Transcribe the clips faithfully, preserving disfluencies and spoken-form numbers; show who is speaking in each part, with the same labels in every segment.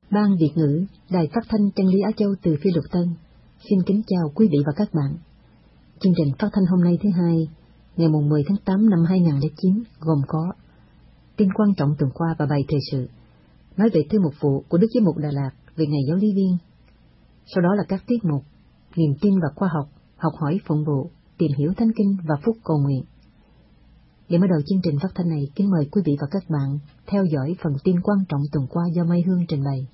Speaker 1: Ban Việt ngữ, Đài Phát thanh Chân lý Á Châu từ Phi Luật Tân, xin kính chào quý vị và các bạn. Chương trình phát thanh hôm nay thứ hai, ngày mười tháng tám năm hai nghìn không trăm lẻ chín gồm có tin quan trọng tuần qua và bài thời sự, nói về thư mục vụ của Đức Giám mục Đà Lạt về ngày giáo lý viên. Sau đó là các tiết mục niềm tin và khoa học, học hỏi phụng vụ, tìm hiểu Thánh Kinh và phúc cầu nguyện. Để mở đầu chương trình phát thanh này, kính mời quý vị và các bạn theo dõi phần tin quan trọng tuần qua do Mai Hương trình bày.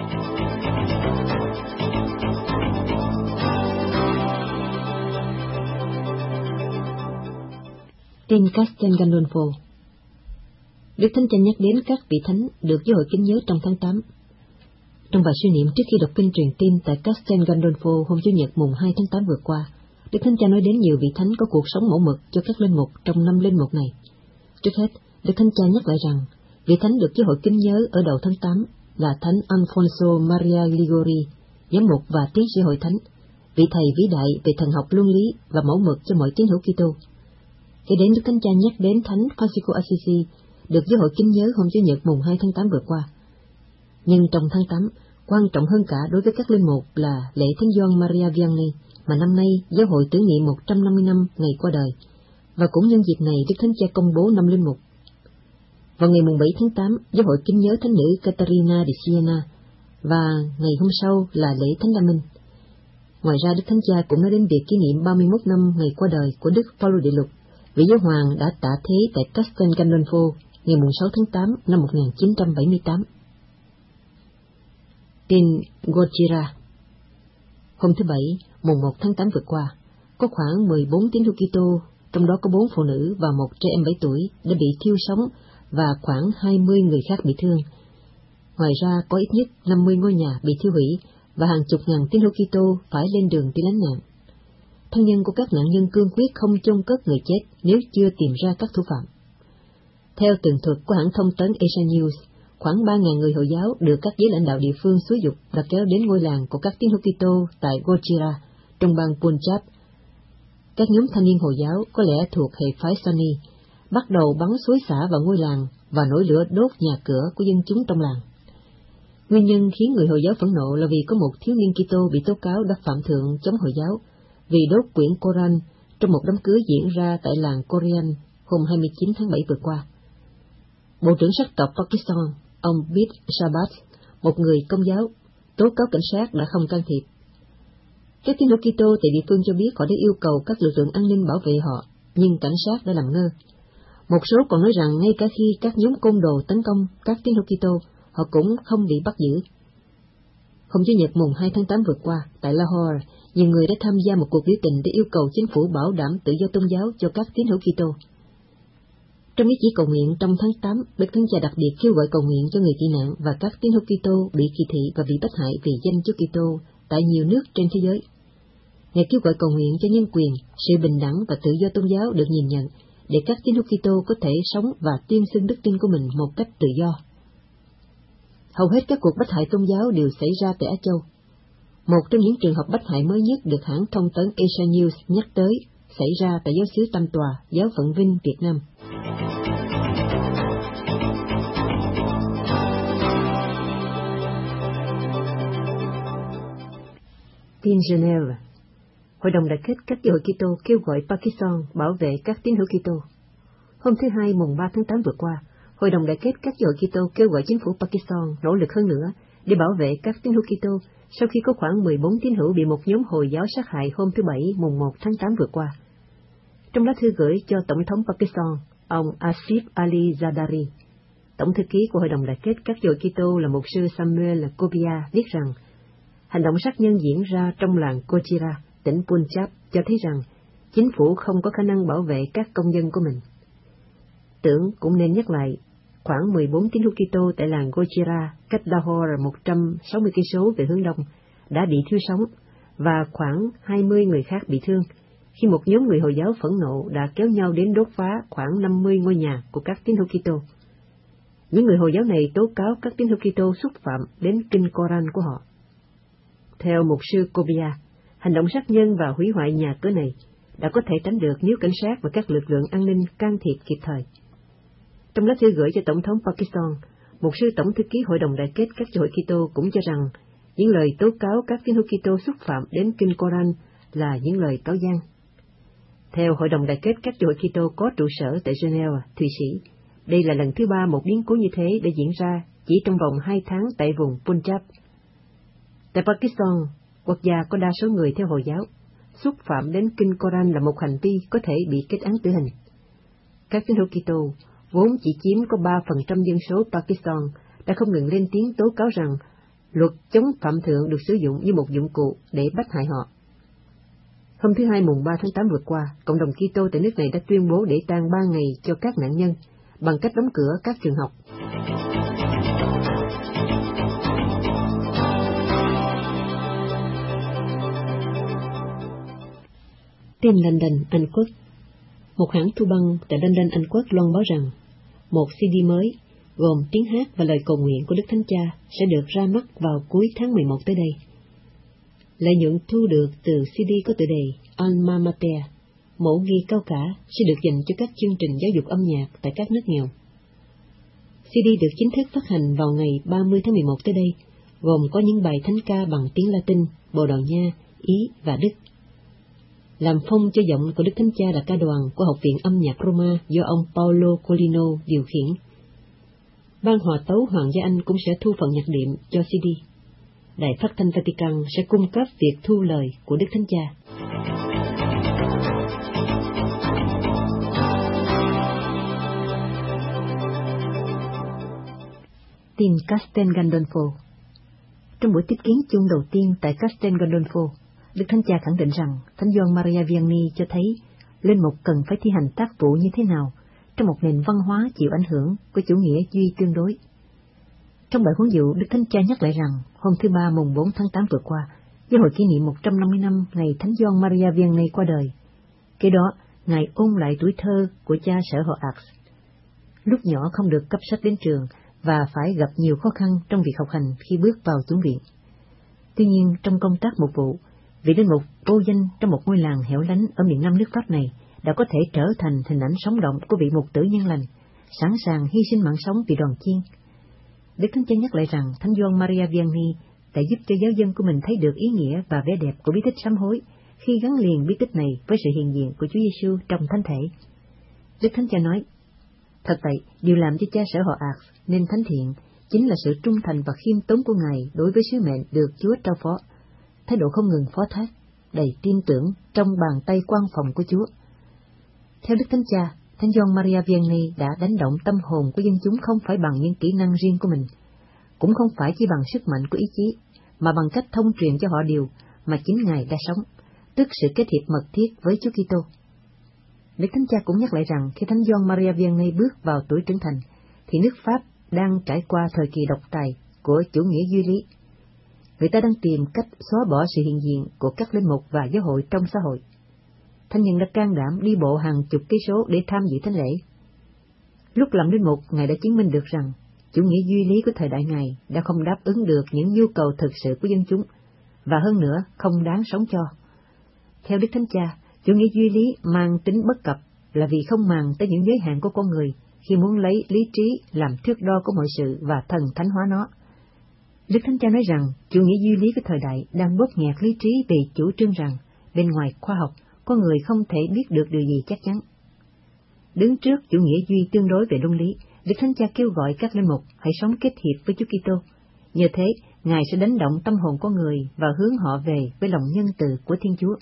Speaker 1: Tin Castel Gandolfo. Đức Thánh Cha nhắc đến các vị thánh được giáo hội kính nhớ trong tháng tám. Trong bài suy niệm trước khi đọc kinh truyền tin tại Castel Gandolfo hôm Chủ nhật mùng hai tháng tám vừa qua, Đức Thánh Cha nói đến nhiều vị thánh có cuộc sống mẫu mực cho các linh mục trong năm linh mục này. Trước hết, Đức Thánh Cha nhắc lại rằng vị thánh được giáo hội kính nhớ ở đầu tháng tám là Thánh Alfonso Maria Ligori, giám mục và tiến sĩ hội thánh, vị thầy vĩ đại về thần học luân lý và mẫu mực cho mọi tín hữu Kitô. Kế đến, Đức Thánh Cha nhắc đến Thánh Francisco Assisi được giáo hội kính nhớ hôm Chủ nhật mùng hai tháng tám vừa qua. Nhưng trong tháng tám, quan trọng hơn cả đối với các linh mục là lễ Thánh Gioan Maria Vianney, mà năm nay giáo hội tưởng niệm một trăm năm mươi năm ngày qua đời, và cũng nhân dịp này Đức Thánh Cha công bố năm linh mục. Vào ngày mùng bảy tháng tám, giáo hội kính nhớ thánh nữ Caterina de Siena, và ngày hôm sau là lễ Thánh Đa Minh. Ngoài ra, Đức Thánh Cha cũng nói đến việc kỷ niệm ba mươi mốt năm ngày qua đời của Đức Phaolô Đệ Lục, vị giáo hoàng đã tạ thế tại Castel Gandolfo ngày mùng sáu tháng tám năm một nghìn chín trăm bảy mươi tám. Tin Gojira. Hôm thứ Bảy, mùng một tháng tám vừa qua, có khoảng mười bốn tín hữu Kitô, trong đó có bốn phụ nữ và một trẻ em bảy tuổi đã bị thiêu sống và khoảng hai mươi người khác bị thương. Ngoài ra, có ít nhất năm mươi ngôi nhà bị thiêu hủy và hàng chục ngàn tín hữu Kitô phải lên đường đi lánh nạn. Thân nhân của các nạn nhân cương quyết không chôn cất người chết nếu chưa tìm ra các thủ phạm. Theo tường thuật của hãng thông tấn Asia News, khoảng ba nghìn người Hồi giáo được các giới lãnh đạo địa phương xúi giục đã kéo đến ngôi làng của các tín hữu Kitô tại Gojira, trong bang Punjab. Các nhóm thanh niên Hồi giáo có lẽ thuộc hệ phái Sunni bắt đầu bắn xối xả vào ngôi làng và nổi lửa đốt nhà cửa của dân chúng trong làng. Nguyên nhân khiến người Hồi giáo phẫn nộ là vì có một thiếu niên Kitô bị tố cáo đã phạm thượng chống Hồi giáo vì đốt quyển Koran trong một đám cưới diễn ra tại làng Korean hôm hai mươi chín tháng bảy vừa qua. Bộ trưởng sắc tộc Pakistan, ông Bid Shabat, một người Công giáo, tố cáo cảnh sát đã không can thiệp. Các tín hữu Kitô tại địa phương cho biết họ đã yêu cầu các lực lượng an ninh bảo vệ họ, nhưng cảnh sát đã làm ngơ. Một số còn nói rằng ngay cả khi các nhóm côn đồ tấn công các tín hữu Kitô, họ cũng không bị bắt giữ. Hôm Chủ nhật mùng hai tháng tám vừa qua, tại Lahore, nhiều người đã tham gia một cuộc biểu tình để yêu cầu chính phủ bảo đảm tự do tôn giáo cho các tín hữu Kitô. Trong ý chỉ cầu nguyện trong tháng tám, Đức Thánh Cha đặc biệt kêu gọi cầu nguyện cho người tị nạn và các tín hữu Kitô bị kỳ thị và bị bắt hại vì danh Chúa Kitô tại nhiều nước trên thế giới. Ngài kêu gọi cầu nguyện cho nhân quyền, sự bình đẳng và tự do tôn giáo được nhìn nhận, để các tín hữu Kitô có thể sống và tuyên xưng đức tin của mình một cách tự do. Hầu hết các cuộc bắt hại tôn giáo đều xảy ra tại Á Châu. Một trong những trường hợp bắt hại mới nhất được hãng thông tấn Asia News nhắc tới xảy ra tại giáo xứ Tam Tòa, Giáo phận Vinh, Việt Nam. Tin Geneva. Hội đồng Đại kết các giáo hội Kitô kêu gọi Pakistan bảo vệ các tín hữu Kitô. Hôm thứ Hai, mùng ba tháng tám vừa qua, Hội đồng Đại kết các giáo hội Kitô kêu gọi chính phủ Pakistan nỗ lực hơn nữa để bảo vệ các tín hữu Kitô sau khi có khoảng mười bốn tín hữu bị một nhóm Hồi giáo sát hại hôm thứ Bảy, mùng một tháng tám vừa qua. Trong lá thư gửi cho Tổng thống Pakistan, ông Asif Ali Zardari, Tổng thư ký của Hội đồng Đại kết các giáo hội Kitô là mục sư Samuel Kobia viết rằng, hành động sát nhân diễn ra trong làng Gojira, tỉnh Punjab cho thấy rằng chính phủ không có khả năng bảo vệ các công dân của mình. Tưởng cũng nên nhắc lại, khoảng mười bốn tín hữu Kitô tại làng Gojira, cách Lahore một trăm sáu mươi cây số về hướng đông, đã bị thiêu sống và khoảng hai mươi người khác bị thương khi một nhóm người Hồi giáo phẫn nộ đã kéo nhau đến đốt phá khoảng năm mươi ngôi nhà của các tín hữu Kitô. Những người Hồi giáo này tố cáo các tín hữu Kitô xúc phạm đến kinh Koran của họ. Theo mục sư Kobia, hành động sát nhân và hủy hoại nhà cửa này đã có thể tránh được nếu cảnh sát và các lực lượng an ninh can thiệp kịp thời. Trong lá thư gửi cho Tổng thống Pakistan, Một sư tổng thư ký Hội đồng Đại kết các giáo hội Kitô cũng cho rằng những lời tố cáo các tín hữu Kitô xúc phạm đến Kinh Koran là những lời cáo gian. Theo Hội đồng Đại kết các giáo hội Kitô có trụ sở tại Geneva, Thụy Sĩ, đây là lần thứ ba một biến cố như thế đã diễn ra chỉ trong vòng hai tháng tại vùng Punjab. Tại Pakistan, quốc gia có đa số người theo Hồi giáo, xúc phạm đến Kinh Koran là một hành vi có thể bị kết án tử hình. Các tín hữu Kitô vốn chỉ chiếm có ba phần trăm dân số Pakistan đã không ngừng lên tiếng tố cáo rằng luật chống phạm thượng được sử dụng như một dụng cụ để bắt hại họ. Hôm thứ Hai mùng ba tháng tám vừa qua, cộng đồng Kitô tại nước này đã tuyên bố để tang ba ngày cho các nạn nhân bằng cách đóng cửa các trường học. Tin London, Anh Quốc. Một hãng thu băng tại London, Anh Quốc loan báo rằng một xê đê mới gồm tiếng hát và lời cầu nguyện của Đức Thánh Cha sẽ được ra mắt vào cuối tháng mười một tới đây. Lợi nhuận thu được từ xê đê có tựa đề Alma Mater, mẫu ghi cao cả, sẽ được dành cho các chương trình giáo dục âm nhạc tại các nước nghèo. xê đê được chính thức phát hành vào ngày ba mươi tháng mười một tới đây, gồm có những bài thánh ca bằng tiếng Latin, Bồ Đào Nha, Ý và Đức. Làm phông cho giọng của Đức Thánh Cha là ca đoàn của Học viện Âm nhạc Roma do ông Paolo Colino điều khiển. Ban hòa tấu Hoàng gia Anh cũng sẽ thu phần nhạc đệm cho xê đê. Đài phát thanh Vatican sẽ cung cấp việc thu lời của Đức Thánh Cha. Tin Castel Gandolfo. Trong buổi tiếp kiến chung đầu tiên tại Castel Gandolfo, Đức Thánh Cha khẳng định rằng Thánh Gioan Maria Vianney cho thấy linh mục cần phải thi hành tác vụ như thế nào trong một nền văn hóa chịu ảnh hưởng của chủ nghĩa duy tương đối. Trong bài huấn dụ, Đức Thánh Cha nhắc lại rằng hôm thứ Ba mùng bốn tháng tám vừa qua, giáo hội kỷ niệm một trăm năm mươi năm ngày Thánh Gioan Maria Vianney qua đời. Kế đó, Ngài ôn lại tuổi thơ của cha sở họ Ars. Lúc nhỏ không được cấp sách đến trường và phải gặp nhiều khó khăn trong việc học hành khi bước vào chủng viện. Tuy nhiên, trong công tác mục vụ, vị linh mục vô danh trong một ngôi làng hẻo lánh ở miền Nam nước Pháp này đã có thể trở thành hình ảnh sống động của vị mục tử nhân lành, sẵn sàng hy sinh mạng sống vì đoàn chiên. Đức Thánh Cha nhắc lại rằng Thánh Gioan Maria Vianney đã giúp cho giáo dân của mình thấy được ý nghĩa và vẻ đẹp của bí tích sám hối khi gắn liền bí tích này với sự hiện diện của Chúa Giêsu trong thánh thể. Đức Thánh Cha nói: thật vậy, điều làm cho cha sở họ Ars nên thánh thiện chính là sự trung thành và khiêm tốn của Ngài đối với sứ mệnh được Chúa trao phó, thái độ không ngừng phó thác, đầy tin tưởng trong bàn tay quan phòng của Chúa. Theo Đức Thánh Cha, Thánh Gioan Maria Vianney đã đánh động tâm hồn của dân chúng không phải bằng những kỹ năng riêng của mình, cũng không phải chỉ bằng sức mạnh của ý chí, mà bằng cách thông truyền cho họ điều mà chính Ngài đã sống, tức sự kết hiệp mật thiết với Chúa Kitô. Đức Thánh Cha cũng nhắc lại rằng khi Thánh Gioan Maria Vianney bước vào tuổi trưởng thành, thì nước Pháp đang trải qua thời kỳ độc tài của chủ nghĩa duy lý. Người ta đang tìm cách xóa bỏ sự hiện diện của các linh mục và giáo hội trong xã hội. Thánh nhân đã can đảm đi bộ hàng chục cây số để tham dự thánh lễ. Lúc làm linh mục, Ngài đã chứng minh được rằng chủ nghĩa duy lý của thời đại Ngài đã không đáp ứng được những nhu cầu thực sự của dân chúng, và hơn nữa không đáng sống cho. Theo Đức Thánh Cha, chủ nghĩa duy lý mang tính bất cập là vì không màng tới những giới hạn của con người khi muốn lấy lý trí làm thước đo của mọi sự và thần thánh hóa nó. Đức Thánh Cha nói rằng chủ nghĩa duy lý của thời đại đang bóp nghẹt lý trí vì chủ trương rằng bên ngoài khoa học, con người không thể biết được điều gì chắc chắn. Đứng trước chủ nghĩa duy tương đối về luân lý, Đức Thánh Cha kêu gọi các linh mục hãy sống kết hiệp với Chúa Kitô. Nhờ thế, Ngài sẽ đánh động tâm hồn con người và hướng họ về với lòng nhân từ của Thiên Chúa.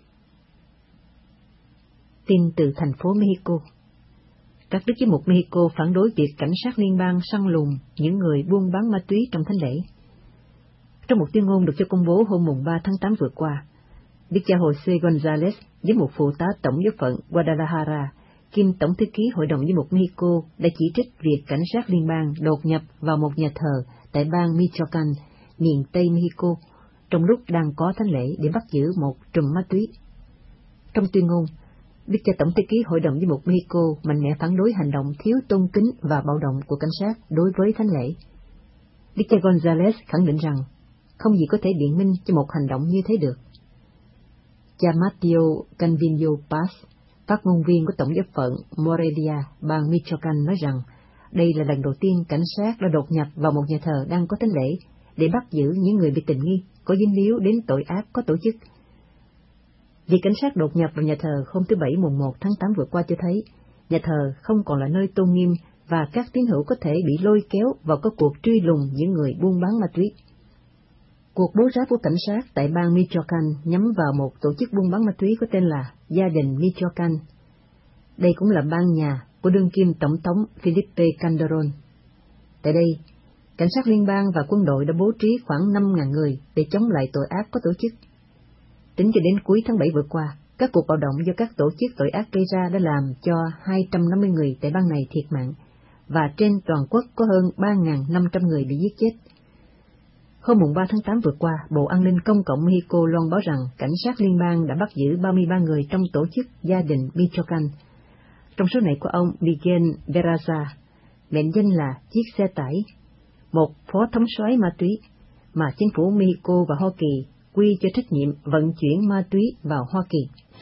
Speaker 1: Tin từ thành phố Mexico. Các đức giám mục Mexico phản đối việc cảnh sát liên bang săn lùng những người buôn bán ma túy trong thánh lễ. Trong một tuyên ngôn được cho công bố hôm mùng ba tháng tám vừa qua, Đức cha Jose González, giám mục phụ tá tổng giáo phận Guadalajara, kiêm tổng thư ký Hội đồng giám mục Mexico, đã chỉ trích việc cảnh sát liên bang đột nhập vào một nhà thờ tại bang Michoacán, miền Tây Mexico, trong lúc đang có thánh lễ để bắt giữ một trùm ma túy. Trong tuyên ngôn, Đức cha tổng thư ký Hội đồng giám mục Mexico mạnh mẽ phản đối hành động thiếu tôn kính và bạo động của cảnh sát đối với thánh lễ. Đức cha González khẳng định rằng không gì có thể biện minh cho một hành động như thế được. Cha Mateo Canvino Paz, phát ngôn viên của tổng giáo phận Morelia, bang Michoacán, nói rằng Đây là lần đầu tiên cảnh sát đã đột nhập vào một nhà thờ đang có thánh lễ để bắt giữ những người bị tình nghi có dính líu đến tội ác có tổ chức. Việc cảnh sát đột nhập vào nhà thờ hôm thứ Bảy mùng một tháng tám vừa qua cho thấy nhà thờ không còn là nơi tôn nghiêm và các tín hữu có thể bị lôi kéo vào các cuộc truy lùng những người buôn bán ma túy. Cuộc bố giáp của cảnh sát tại bang Michoacán nhắm vào một tổ chức buôn bán ma túy có tên là Gia đình Michoacán. Đây cũng là bang nhà của đương kim tổng thống Felipe Calderón. Tại đây, cảnh sát liên bang và quân đội đã bố trí khoảng năm nghìn người để chống lại tội ác có tổ chức. Tính cho đến cuối tháng bảy vừa qua, các cuộc bạo động do các tổ chức tội ác gây ra đã làm cho hai trăm năm mươi người tại bang này thiệt mạng, và trên toàn quốc có hơn ba nghìn năm trăm người bị giết chết. Hôm mùng ba tháng tám vừa qua, Bộ An ninh Công cộng Mexico loan báo rằng cảnh sát liên bang đã bắt giữ ba mươi ba người trong tổ chức Gia đình Michoacán. Trong số này có ông Miguel Veraza, mệnh danh là chiếc xe tải, một phó thống soái ma túy mà chính phủ Mexico và Hoa Kỳ quy cho trách nhiệm vận chuyển ma túy vào Hoa Kỳ.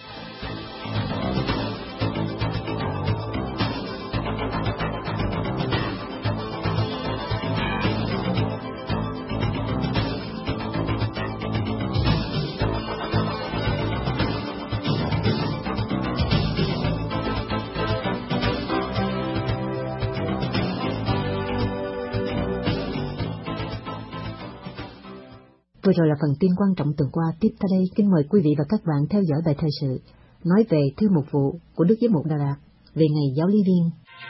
Speaker 1: Vừa rồi là phần tin quan trọng tuần qua. Tiếp theo đây, kính mời quý vị và các bạn theo dõi bài thời sự nói về thư mục vụ của Đức Giám mục Đà Lạt về ngày giáo lý viên.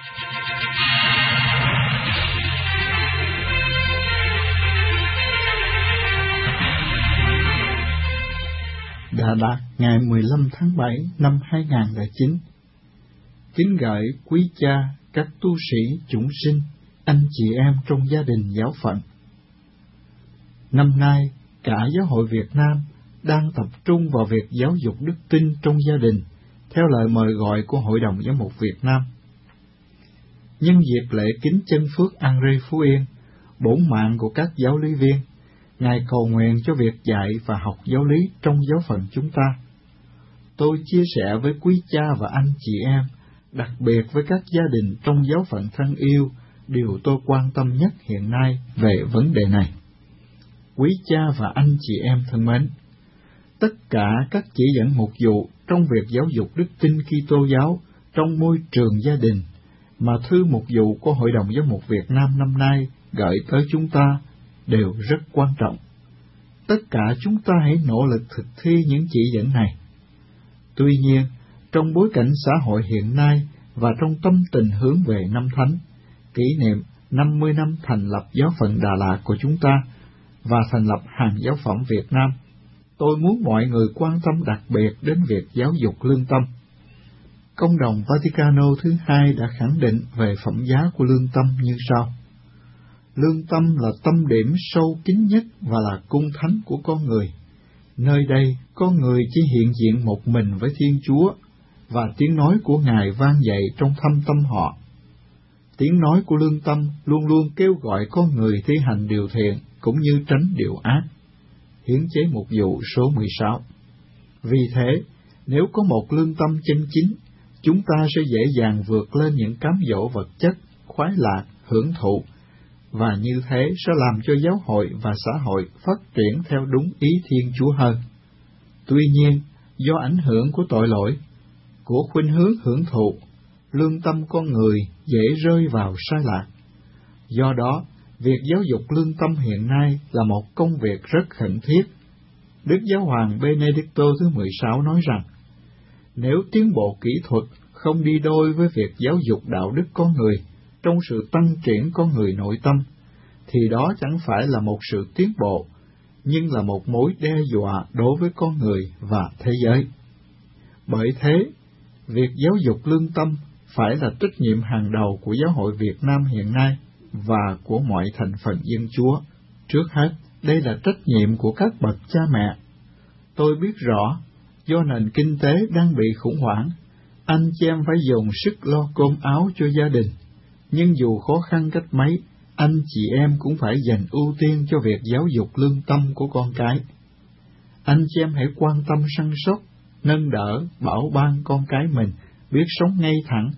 Speaker 2: Đà Lạt ngày mười lăm tháng bảy năm hai nghìn không trăm lẻ chín. Kính gửi quý cha, các tu sĩ, chúng sinh, anh chị em trong gia đình giáo phận. Năm nay, cả Giáo hội Việt Nam đang tập trung vào việc giáo dục đức tin trong gia đình, theo lời mời gọi của Hội đồng Giám mục Việt Nam. Nhân dịp lễ kính chân phước Henri Phú Yên, bổn mạng của các giáo lý viên, Ngài cầu nguyện cho việc dạy và học giáo lý trong giáo phận chúng ta. Tôi chia sẻ với quý cha và anh chị em, đặc biệt với các gia đình trong giáo phận thân yêu, điều tôi quan tâm nhất hiện nay về vấn đề này. Quý cha và anh chị em thân mến, tất cả các chỉ dẫn mục vụ trong việc giáo dục đức tin Kitô giáo trong môi trường gia đình mà thư mục vụ của Hội đồng Giám mục Việt Nam năm nay gửi tới chúng ta đều rất quan trọng. Tất cả chúng ta hãy nỗ lực thực thi những chỉ dẫn này. Tuy nhiên, trong bối cảnh xã hội hiện nay và trong tâm tình hướng về năm Thánh, kỷ niệm năm mươi năm thành lập giáo phận Đà Lạt của chúng ta và thành lập hàng giáo phẩm Việt Nam, tôi muốn mọi người quan tâm đặc biệt đến việc giáo dục lương tâm. Công đồng Vaticano thứ hai đã khẳng định về phẩm giá của lương tâm như sau. Lương tâm là tâm điểm sâu kín nhất và là cung thánh của con người. Nơi đây, con người chỉ hiện diện một mình với Thiên Chúa, và tiếng nói của Ngài vang dậy trong thâm tâm họ. Tiếng nói của lương tâm luôn luôn kêu gọi con người thi hành điều thiện cũng như tránh điều ác. Hiến chế mục vụ số mười sáu. Vì thế, nếu có một lương tâm chân chính, chúng ta sẽ dễ dàng vượt lên những cám dỗ vật chất, khoái lạc, hưởng thụ, và như thế sẽ làm cho giáo hội và xã hội phát triển theo đúng ý Thiên Chúa hơn. Tuy nhiên, do ảnh hưởng của tội lỗi, của khuynh hướng hưởng thụ, lương tâm con người dễ rơi vào sai lạc. Do đó, việc giáo dục lương tâm hiện nay là một công việc rất khẩn thiết. Đức Giáo hoàng Benedicto thứ mười sáu nói rằng, nếu tiến bộ kỹ thuật không đi đôi với việc giáo dục đạo đức con người trong sự tăng triển con người nội tâm, thì đó chẳng phải là một sự tiến bộ, nhưng là một mối đe dọa đối với con người và thế giới. Bởi thế, việc giáo dục lương tâm phải là trách nhiệm hàng đầu của Giáo hội Việt Nam hiện nay và của mọi thành phần dân Chúa. Trước hết, đây là trách nhiệm của các bậc cha mẹ. Tôi biết rõ, do nền kinh tế đang bị khủng hoảng, anh chị em phải dùng sức lo cơm áo cho gia đình, nhưng dù khó khăn cách mấy, anh chị em cũng phải dành ưu tiên cho việc giáo dục lương tâm của con cái. Anh chị em hãy quan tâm săn sóc, nâng đỡ, bảo ban con cái mình biết sống ngay thẳng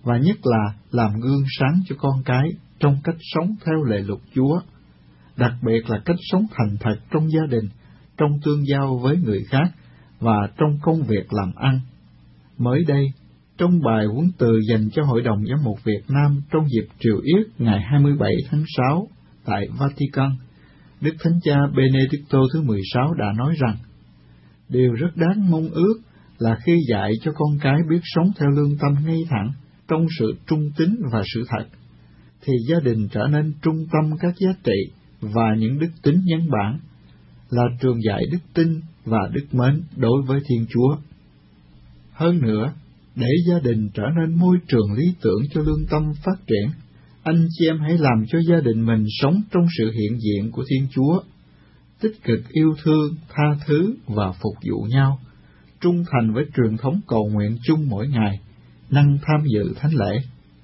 Speaker 2: và nhất là làm gương sáng cho con cái trong cách sống theo lệ luật Chúa, đặc biệt là cách sống thành thật trong gia đình, trong tương giao với người khác và trong công việc làm ăn. Mới đây, trong bài huấn từ dành cho Hội đồng Giám mục Việt Nam trong dịp Triều Yết ngày hai mươi bảy tháng sáu tại Vatican, Đức Thánh Cha Benedicto thứ mười sáu đã nói rằng, điều rất đáng mong ước là khi dạy cho con cái biết sống theo lương tâm ngay thẳng, trong sự trung tín và sự thật, thì gia đình trở nên trung tâm các giá trị và những đức tính nhân bản, là trường dạy đức tin và đức mến đối với Thiên Chúa. Hơn nữa, để gia đình trở nên môi trường lý tưởng cho lương tâm phát triển, anh chị em hãy làm cho gia đình mình sống trong sự hiện diện của Thiên Chúa, tích cực yêu thương, tha thứ và phục vụ nhau, trung thành với truyền thống cầu nguyện chung mỗi ngày, năng tham dự thánh lễ.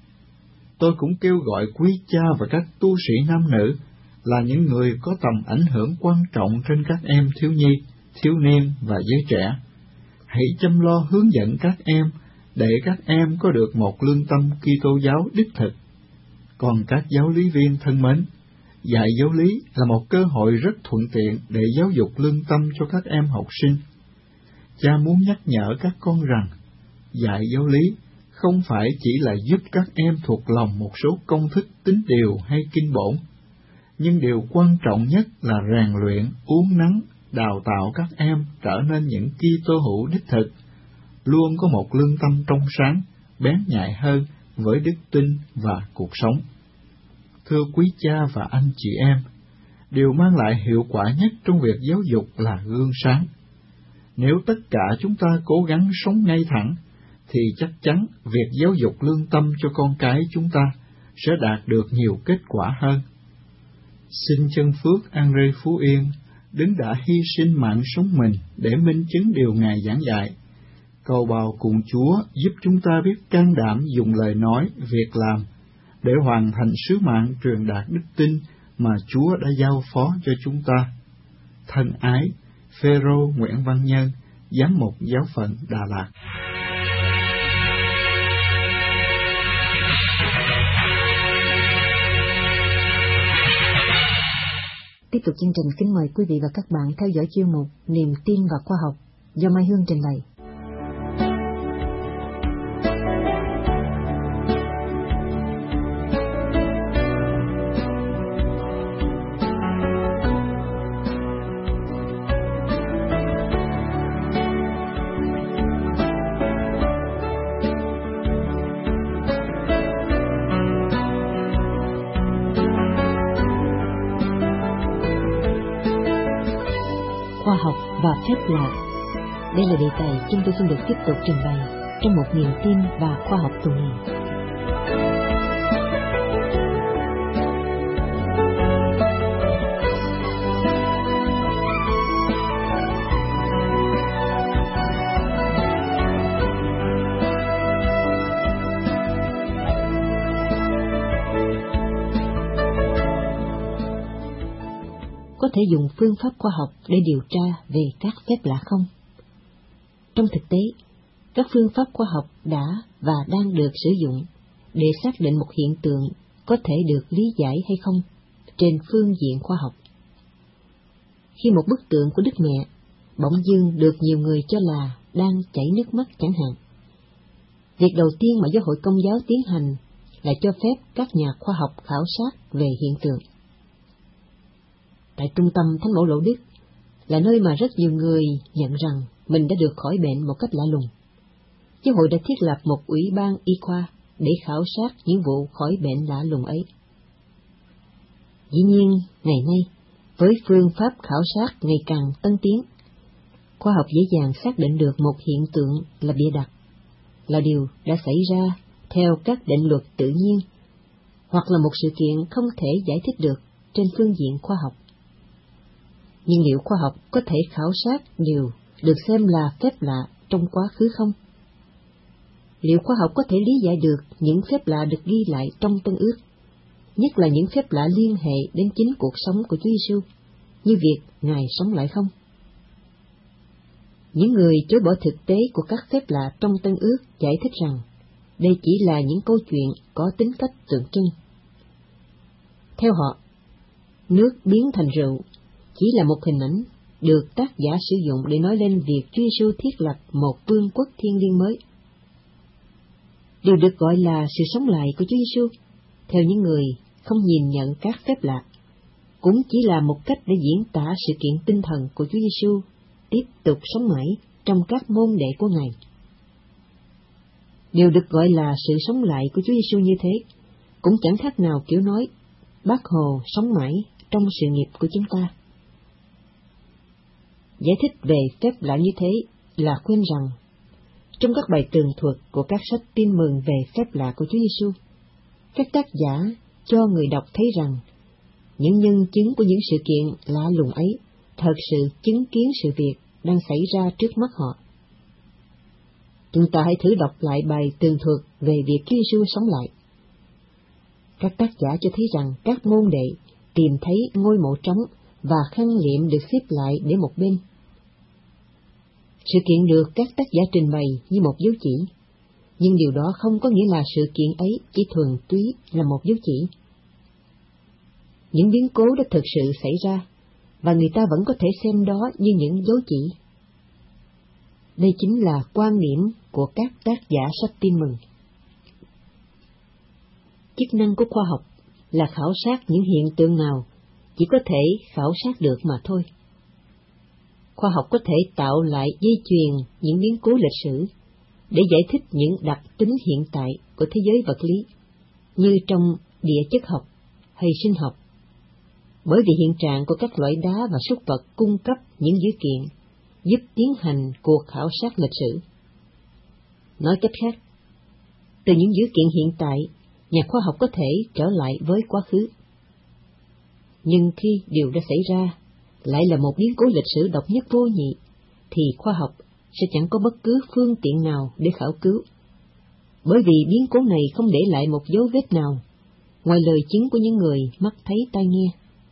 Speaker 2: Tôi cũng kêu gọi quý cha và các tu sĩ nam nữ là những người có tầm ảnh hưởng quan trọng trên các em thiếu nhi, thiếu niên và giới trẻ. Hãy chăm lo hướng dẫn các em để các em có được một lương tâm Kitô giáo đích thực. Còn các giáo lý viên thân mến, dạy giáo lý là một cơ hội rất thuận tiện để giáo dục lương tâm cho các em học sinh. Cha muốn nhắc nhở các con rằng, dạy giáo lý không phải chỉ là giúp các em thuộc lòng một số công thức tín điều hay kinh bổn, nhưng điều quan trọng nhất là rèn luyện, uốn nắn, đào tạo các em trở nên những Kitô hữu đích thực, luôn có một lương tâm trong sáng, bén nhạy hơn với đức tin và cuộc sống. Thưa quý cha và anh chị em, điều mang lại hiệu quả nhất trong việc giáo dục là gương sáng. Nếu tất cả chúng ta cố gắng sống ngay thẳng, thì chắc chắn việc giáo dục lương tâm cho con cái chúng ta sẽ đạt được nhiều kết quả hơn. Xin chân phước Andre Phú Yên, đấng đã hy sinh mạng sống mình để minh chứng điều Ngài giảng dạy, cầu bào cùng Chúa giúp chúng ta biết can đảm dùng lời nói, việc làm, để hoàn thành sứ mạng truyền đạt đức tin mà Chúa đã giao phó cho chúng ta. Thân ái, Phêrô Nguyễn Văn Nhân, Giám mục Giáo phận Đà Lạt.
Speaker 1: Tiếp tục chương trình, kính mời quý vị và các bạn theo dõi chuyên mục Niềm tin và khoa học do Mai Hương trình bày. Khoa học và phép lạ. Đây là đề tài chúng tôi xin được tiếp tục trình bày trong một niềm tin và khoa học tuần này. Có thể dùng phương pháp khoa học để điều tra về các phép lạ không? Trong thực tế, các phương pháp khoa học đã và đang được sử dụng để xác định một hiện tượng có thể được lý giải hay không trên phương diện khoa học. Khi một bức tượng của Đức Mẹ bỗng dưng được nhiều người cho là đang chảy nước mắt chẳng hạn, việc đầu tiên mà giáo hội Công giáo tiến hành là cho phép các nhà khoa học khảo sát về hiện tượng. Tại trung tâm Thánh Mẫu Lộ Đức là nơi mà rất nhiều người nhận rằng mình đã được khỏi bệnh một cách lạ lùng. Giáo hội đã thiết lập một ủy ban y khoa để khảo sát những vụ khỏi bệnh lạ lùng ấy. Dĩ nhiên, ngày nay, với phương pháp khảo sát ngày càng tân tiến, khoa học dễ dàng xác định được một hiện tượng là bịa đặt, là điều đã xảy ra theo các định luật tự nhiên, hoặc là một sự kiện không thể giải thích được trên phương diện khoa học. Nhưng liệu khoa học có thể khảo sát điều được xem là phép lạ trong quá khứ không? Liệu khoa học có thể lý giải được những phép lạ được ghi lại trong Tân Ước, nhất là những phép lạ liên hệ đến chính cuộc sống của Chúa Giêsu, như việc Ngài sống lại không? Những người chối bỏ thực tế của các phép lạ trong Tân Ước giải thích rằng đây chỉ là những câu chuyện có tính cách tượng trưng. Theo họ, nước biến thành rượu chỉ là một hình ảnh được tác giả sử dụng để nói lên việc Chúa Giêsu thiết lập một vương quốc thiên liêng mới. Điều được gọi là sự sống lại của Chúa Giêsu, theo những người không nhìn nhận các phép lạ, cũng chỉ là một cách để diễn tả sự kiện tinh thần của Chúa Giêsu tiếp tục sống mãi trong các môn đệ của Ngài. Điều được gọi là sự sống lại của Chúa Giêsu như thế cũng chẳng khác nào kiểu nói Bác Hồ sống mãi trong sự nghiệp của chúng ta. Giải thích về phép lạ như thế là quên rằng trong các bài tường thuật của các sách tin mừng về phép lạ của Chúa Giêsu, các tác giả cho người đọc thấy rằng những nhân chứng của những sự kiện lạ lùng ấy thật sự chứng kiến sự việc đang xảy ra trước mắt họ. Chúng ta hãy thử đọc lại bài tường thuật về việc Chúa Giêsu sống lại. Các tác giả cho thấy rằng các môn đệ tìm thấy ngôi mộ trống và khăn liệm được xếp lại để một bên. Sự kiện được các tác giả trình bày như một dấu chỉ, nhưng điều đó không có nghĩa là sự kiện ấy chỉ thuần túy là một dấu chỉ. Những biến cố đã thực sự xảy ra, và người ta vẫn có thể xem đó như những dấu chỉ. Đây chính là quan điểm của các tác giả sách tin mừng. Chức năng của khoa học là khảo sát những hiện tượng nào chỉ có thể khảo sát được mà thôi. Khoa học có thể tạo lại dây chuyền những biến cố lịch sử để giải thích những đặc tính hiện tại của thế giới vật lý, như trong địa chất học hay sinh học, bởi vì hiện trạng của các loại đá và súc vật cung cấp những dữ kiện giúp tiến hành cuộc khảo sát lịch sử. Nói cách khác, từ những dữ kiện hiện tại, nhà khoa học có thể trở lại với quá khứ. Nhưng khi điều đã xảy ra lại là một biến cố lịch sử độc nhất vô nhị, thì khoa học sẽ chẳng có bất cứ phương tiện nào để khảo cứu, bởi vì biến cố này không để lại một dấu vết nào, ngoài lời chứng của những người mắt thấy tai nghe.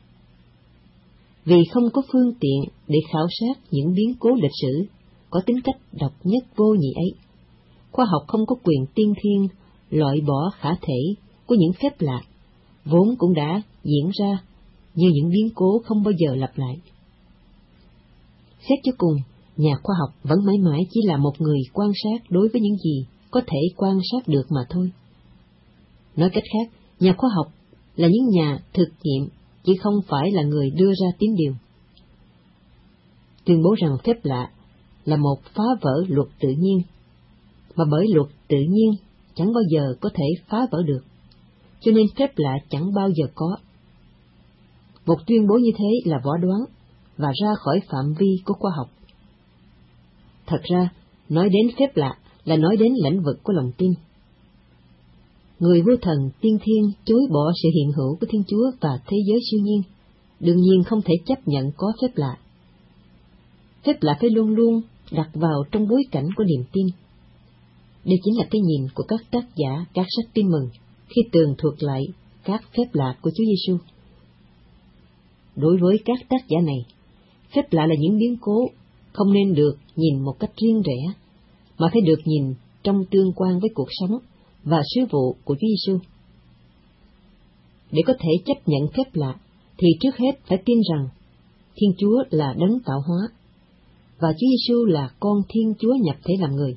Speaker 1: Vì không có phương tiện để khảo sát những biến cố lịch sử có tính cách độc nhất vô nhị ấy, khoa học không có quyền tiên thiên loại bỏ khả thể của những phép lạ, vốn cũng đã diễn ra như những biến cố không bao giờ lặp lại. Xét cho cùng, nhà khoa học vẫn mãi mãi chỉ là một người quan sát đối với những gì có thể quan sát được mà thôi. Nói cách khác, nhà khoa học là những nhà thực nghiệm, chứ không phải là người đưa ra tín điều. Tuyên bố rằng phép lạ là một phá vỡ luật tự nhiên, mà bởi luật tự nhiên chẳng bao giờ có thể phá vỡ được, cho nên phép lạ chẳng bao giờ có. Một tuyên bố như thế là võ đoán và ra khỏi phạm vi của khoa học. Thật ra, nói đến phép lạ là nói đến lĩnh vực của lòng tin. Người vô thần tiên thiên chối bỏ sự hiện hữu của Thiên Chúa và thế giới siêu nhiên, đương nhiên không thể chấp nhận có phép lạ. Phép lạ phải luôn luôn đặt vào trong bối cảnh của niềm tin. Đây chính là cái nhìn của các tác giả các sách tin mừng khi tường thuật lại các phép lạ của Chúa Giêsu. Đối với các tác giả này, phép lạ là những biến cố không nên được nhìn một cách riêng rẽ, mà phải được nhìn trong tương quan với cuộc sống và sứ vụ của Chúa Giêsu. Để có thể chấp nhận phép lạ, thì trước hết phải tin rằng Thiên Chúa là đấng tạo hóa, và Chúa Giêsu là con Thiên Chúa nhập thể làm người.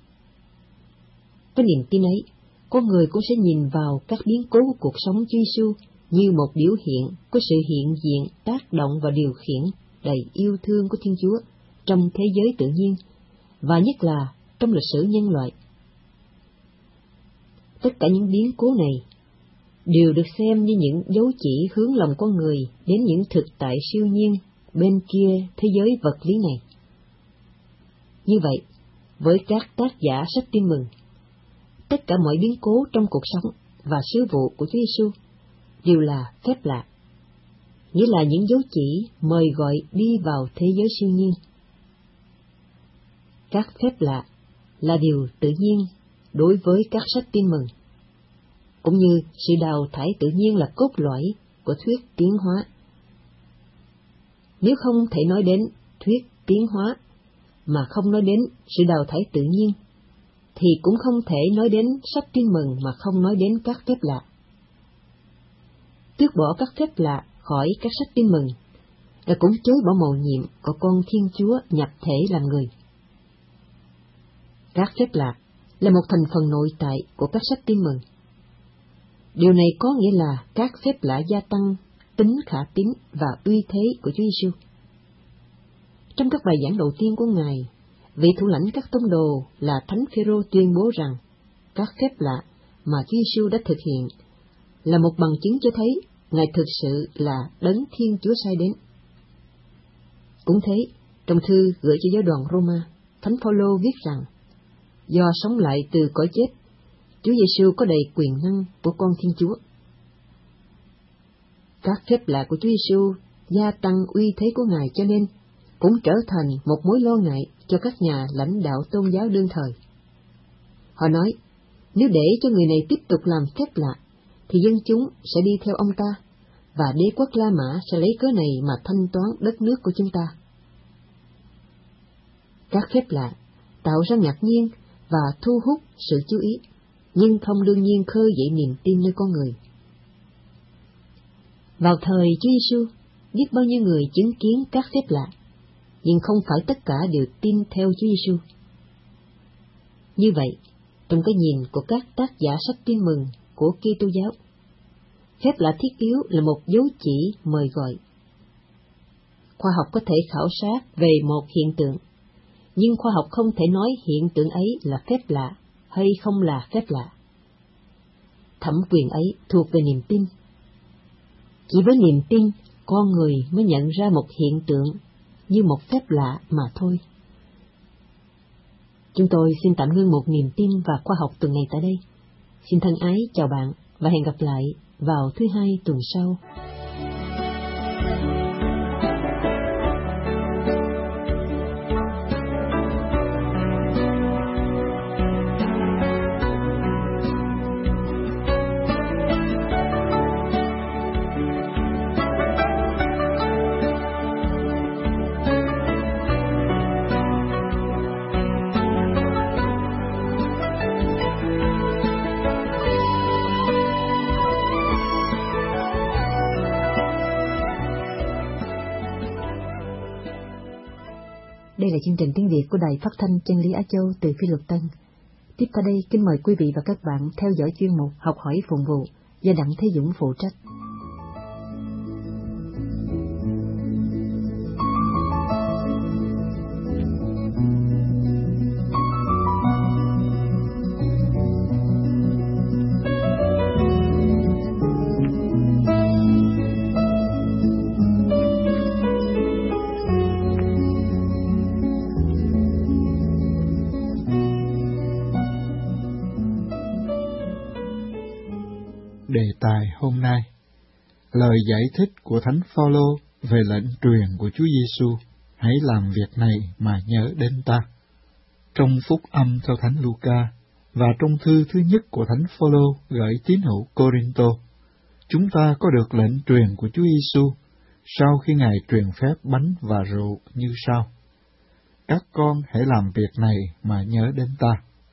Speaker 1: Với niềm tin ấy, con người cũng sẽ nhìn vào các biến cố của cuộc sống Chúa Giêsu như một biểu hiện của sự hiện diện, tác động và điều khiển đầy yêu thương của Thiên Chúa trong thế giới tự nhiên, và nhất là trong lịch sử nhân loại. Tất cả những biến cố này đều được xem như những dấu chỉ hướng lòng con người đến những thực tại siêu nhiên bên kia thế giới vật lý này. Như vậy, với các tác giả sách tin mừng, tất cả mọi biến cố trong cuộc sống và sứ vụ của Chúa Giêsu đều là phép lạ, nghĩa là những dấu chỉ mời gọi đi vào thế giới siêu nhiên. Các phép lạ là điều tự nhiên đối với các sách tin mừng, cũng như sự đào thải tự nhiên là cốt lõi của thuyết tiến hóa. Nếu không thể nói đến thuyết tiến hóa mà không nói đến sự đào thải tự nhiên, thì cũng không thể nói đến sách Tin Mừng mà không nói đến các phép lạ. Tước bỏ các phép lạ khỏi các sách Tin Mừng là cũng chối bỏ mầu nhiệm của con Thiên Chúa nhập thể làm người. Các phép lạ là một thành phần nội tại của các sách Tin Mừng. Điều này có nghĩa là các phép lạ gia tăng tính khả tín và uy thế của Chúa Giêsu. Trong các bài giảng đầu tiên của Ngài, vị thủ lãnh các tông đồ là Thánh Phêrô tuyên bố rằng các phép lạ mà Chúa Giêsu đã thực hiện là một bằng chứng cho thấy Ngài thực sự là Đấng Thiên Chúa sai đến. Cũng thế, trong thư gửi cho giáo đoàn Roma, Thánh Phaolô viết rằng do sống lại từ cõi chết, Chúa Giêsu có đầy quyền năng của con Thiên Chúa. Các phép lạ của Chúa Giêsu gia tăng uy thế của Ngài, cho nên cũng trở thành một mối lo ngại cho các nhà lãnh đạo tôn giáo đương thời. Họ nói, nếu để cho người này tiếp tục làm phép lạ, thì dân chúng sẽ đi theo ông ta, và đế quốc La Mã sẽ lấy cớ này mà thanh toán đất nước của chúng ta. Các phép lạ tạo ra ngạc nhiên và thu hút sự chú ý, nhưng không đương nhiên khơi dậy niềm tin nơi con người. Vào thời Chúa Giêsu, biết bao nhiêu người chứng kiến các phép lạ, nhưng không phải tất cả đều tin theo Chúa Giêsu. Như vậy, trong cái nhìn của các tác giả sách Tin Mừng của Kitô giáo, phép lạ thiết yếu là một dấu chỉ mời gọi. Khoa học có thể khảo sát về một hiện tượng, nhưng khoa học không thể nói hiện tượng ấy là phép lạ hay không là phép lạ. Thẩm quyền ấy thuộc về niềm tin. Chỉ với niềm tin, con người mới nhận ra một hiện tượng như một phép lạ mà thôi. Chúng tôi xin tạm ngưng một niềm tin và khoa học tuần này tại đây. Xin thân ái chào bạn và hẹn gặp lại vào thứ hai tuần sau. Đây là chương trình tiếng Việt của Đài Phát thanh Chân lý Á Châu từ Phi Luật Tân. Tiếp theo đây, kính mời quý vị và các bạn theo dõi chuyên mục Học hỏi phụng vụ do Đặng Thế Dũng phụ trách.
Speaker 2: Đề tài hôm nay: lời giải thích của Thánh Phaolô về lệnh truyền của Chúa Giêsu, hãy làm việc này mà nhớ đến ta. Trong phúc âm theo Thánh Luca và trong thư thứ nhất của Thánh Phaolô gửi tín hữu Cô-rinh-tô, chúng ta có được lệnh truyền của Chúa Giêsu sau khi Ngài truyền phép bánh và rượu như sau: các con hãy làm việc này mà nhớ đến ta.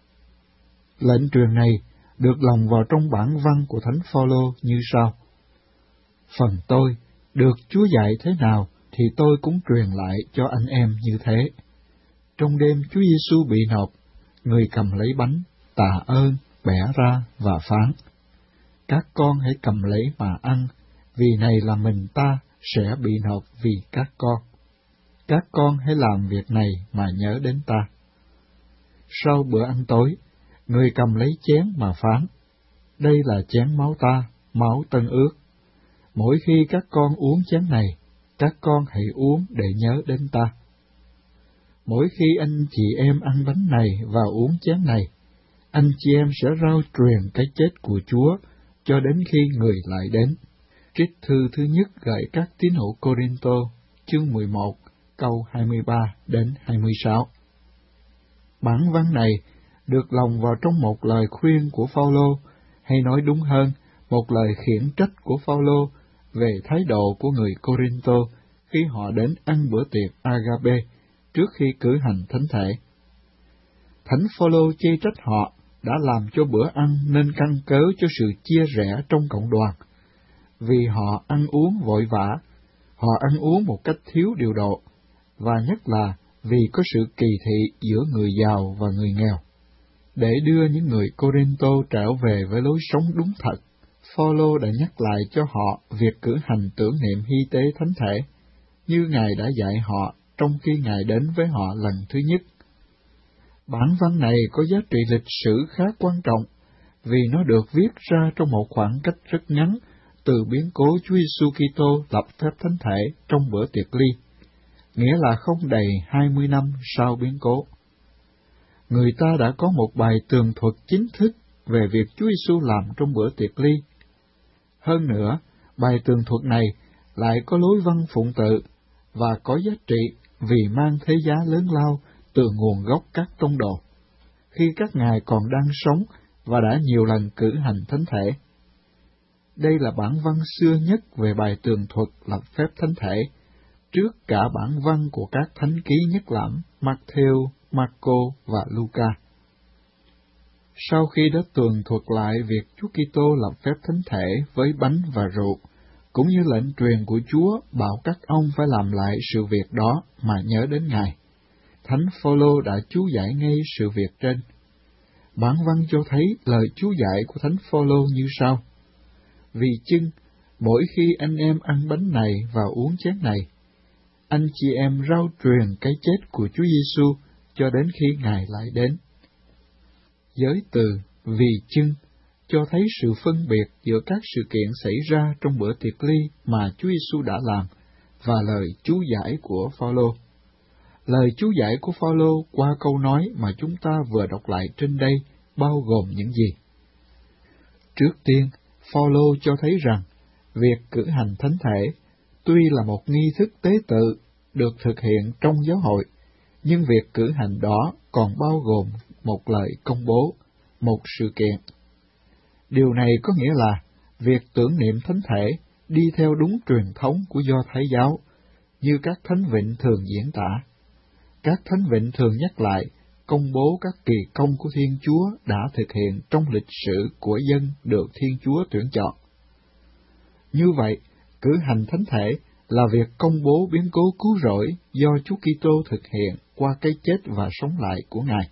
Speaker 2: Lệnh truyền này được lồng vào trong bản văn của Thánh Phaolô như sau: phần tôi được Chúa dạy thế nào thì tôi cũng truyền lại cho anh em như thế. Trong đêm Chúa Giêsu bị nộp, người cầm lấy bánh, tạ ơn, bẻ ra và phán: các con hãy cầm lấy mà ăn, vì này là mình ta sẽ bị nộp vì các con. Các con hãy làm việc này mà nhớ đến ta. Sau bữa ăn tối, người cầm lấy chén mà phán: đây là chén máu ta, máu tân ước. Mỗi khi các con uống chén này, các con hãy uống để nhớ đến ta. Mỗi khi anh chị em ăn bánh này và uống chén này, anh chị em sẽ rao truyền cái chết của Chúa cho đến khi người lại đến. Trích thư thứ nhất gửi các tín hữu Cô-rinh-tô, chương mười một, câu hai mươi ba đến hai mươi sáu. Bản văn này được lồng vào trong một lời khuyên của Phaolô, hay nói đúng hơn, một lời khiển trách của Phaolô về thái độ của người Cô-rinh-tô khi họ đến ăn bữa tiệc Agape trước khi cử hành thánh thể. Thánh Phaolô chê trách họ đã làm cho bữa ăn nên căn cớ cho sự chia rẽ trong cộng đoàn, vì họ ăn uống vội vã, họ ăn uống một cách thiếu điều độ, và nhất là vì có sự kỳ thị giữa người giàu và người nghèo. Để đưa những người Cô-rinh-tô trở về với lối sống đúng thật, Phaolô đã nhắc lại cho họ việc cử hành tưởng niệm hy tế thánh thể, như Ngài đã dạy họ trong khi Ngài đến với họ lần thứ nhất. Bản văn này có giá trị lịch sử khá quan trọng, vì nó được viết ra trong một khoảng cách rất ngắn từ biến cố Chúa Giêsu Kitô lập phép thánh thể trong bữa tiệc ly, nghĩa là không đầy hai mươi năm sau biến cố. Người ta đã có một bài tường thuật chính thức về việc Chúa Giêsu làm trong bữa tiệc ly. Hơn nữa, bài tường thuật này lại có lối văn phụng tự và có giá trị vì mang thế giá lớn lao từ nguồn gốc các tông đồ, khi các ngài còn đang sống và đã nhiều lần cử hành thánh thể. Đây là bản văn xưa nhất về bài tường thuật lập phép thánh thể, trước cả bản văn của các thánh ký nhất lãm Matthew, Marco và Luca. Sau khi đã tường thuật lại việc Chúa Kitô lập phép thánh thể với bánh và rượu, cũng như lệnh truyền của Chúa bảo các ông phải làm lại sự việc đó mà nhớ đến Ngài, Thánh Phaolô đã chú giải ngay sự việc trên. Bản văn cho thấy lời chú giải của Thánh Phaolô như sau: Vì chưng, mỗi khi anh em ăn bánh này và uống chén này, anh chị em rao truyền cái chết của Chúa Giêsu cho đến khi Ngài lại đến. Giới từ vì chưng cho thấy sự phân biệt giữa các sự kiện xảy ra trong bữa tiệc ly mà Chúa Giêsu đã làm và lời chú giải của Phaolô. Lời chú giải của Phaolô qua câu nói mà chúng ta vừa đọc lại trên đây bao gồm những gì? Trước tiên, Phaolô cho thấy rằng việc cử hành thánh thể tuy là một nghi thức tế tự được thực hiện trong giáo hội, nhưng việc cử hành đó còn bao gồm một lời công bố, một sự kiện. Điều này có nghĩa là việc tưởng niệm thánh thể đi theo đúng truyền thống của Do Thái giáo, như các thánh vịnh thường diễn tả. Các thánh vịnh thường nhắc lại, công bố các kỳ công của Thiên Chúa đã thực hiện trong lịch sử của dân được Thiên Chúa tuyển chọn. Như vậy, cử hành thánh thể là việc công bố biến cố cứu rỗi do Chúa Kitô thực hiện qua cái chết và sống lại của Ngài.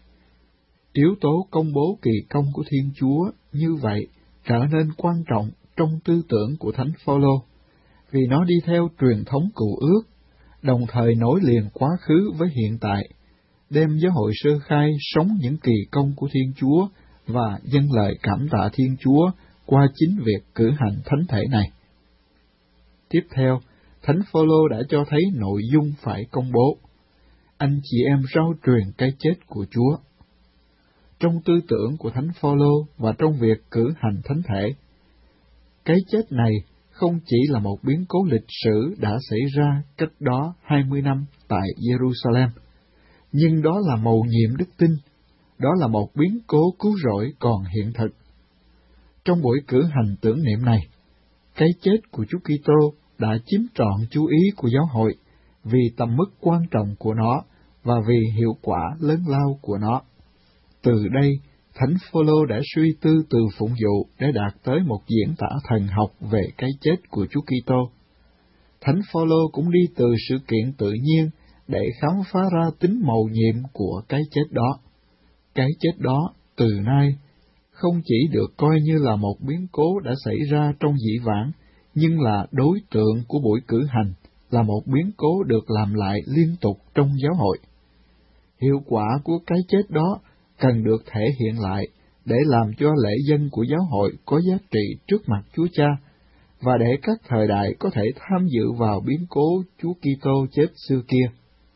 Speaker 2: Yếu tố công bố kỳ công của Thiên Chúa như vậy trở nên quan trọng trong tư tưởng của Thánh Phaolô, vì nó đi theo truyền thống cựu ước, đồng thời nối liền quá khứ với hiện tại, đem giáo hội sơ khai sống những kỳ công của Thiên Chúa và dâng lời cảm tạ Thiên Chúa qua chính việc cử hành thánh thể này. Tiếp theo, Thánh Phaolô đã cho thấy nội dung phải công bố. Anh chị em rao truyền cái chết của Chúa. Trong tư tưởng của Thánh Phaolô và trong việc cử hành thánh thể, cái chết này không chỉ là một biến cố lịch sử đã xảy ra cách đó hai mươi năm tại Jerusalem, nhưng đó là mầu nhiệm đức tin, đó là một biến cố cứu rỗi còn hiện thực. Trong buổi cử hành tưởng niệm này, cái chết của Chúa Kitô đã chiếm trọn chú ý của giáo hội vì tầm mức quan trọng của nó và vì hiệu quả lớn lao của nó. Từ đây, Thánh Phaolô đã suy tư từ phụng vụ để đạt tới một diễn tả thần học về cái chết của Chúa Kitô. Thánh Phaolô cũng đi từ sự kiện tự nhiên để khám phá ra tính mầu nhiệm của cái chết đó. Cái chết đó, từ nay, không chỉ được coi như là một biến cố đã xảy ra trong dĩ vãng, nhưng là đối tượng của buổi cử hành, là một biến cố được làm lại liên tục trong giáo hội. Hiệu quả của cái chết đó cần được thể hiện lại để làm cho lễ dân của giáo hội có giá trị trước mặt Chúa Cha, và để các thời đại có thể tham dự vào biến cố Chúa Kitô chết xưa kia.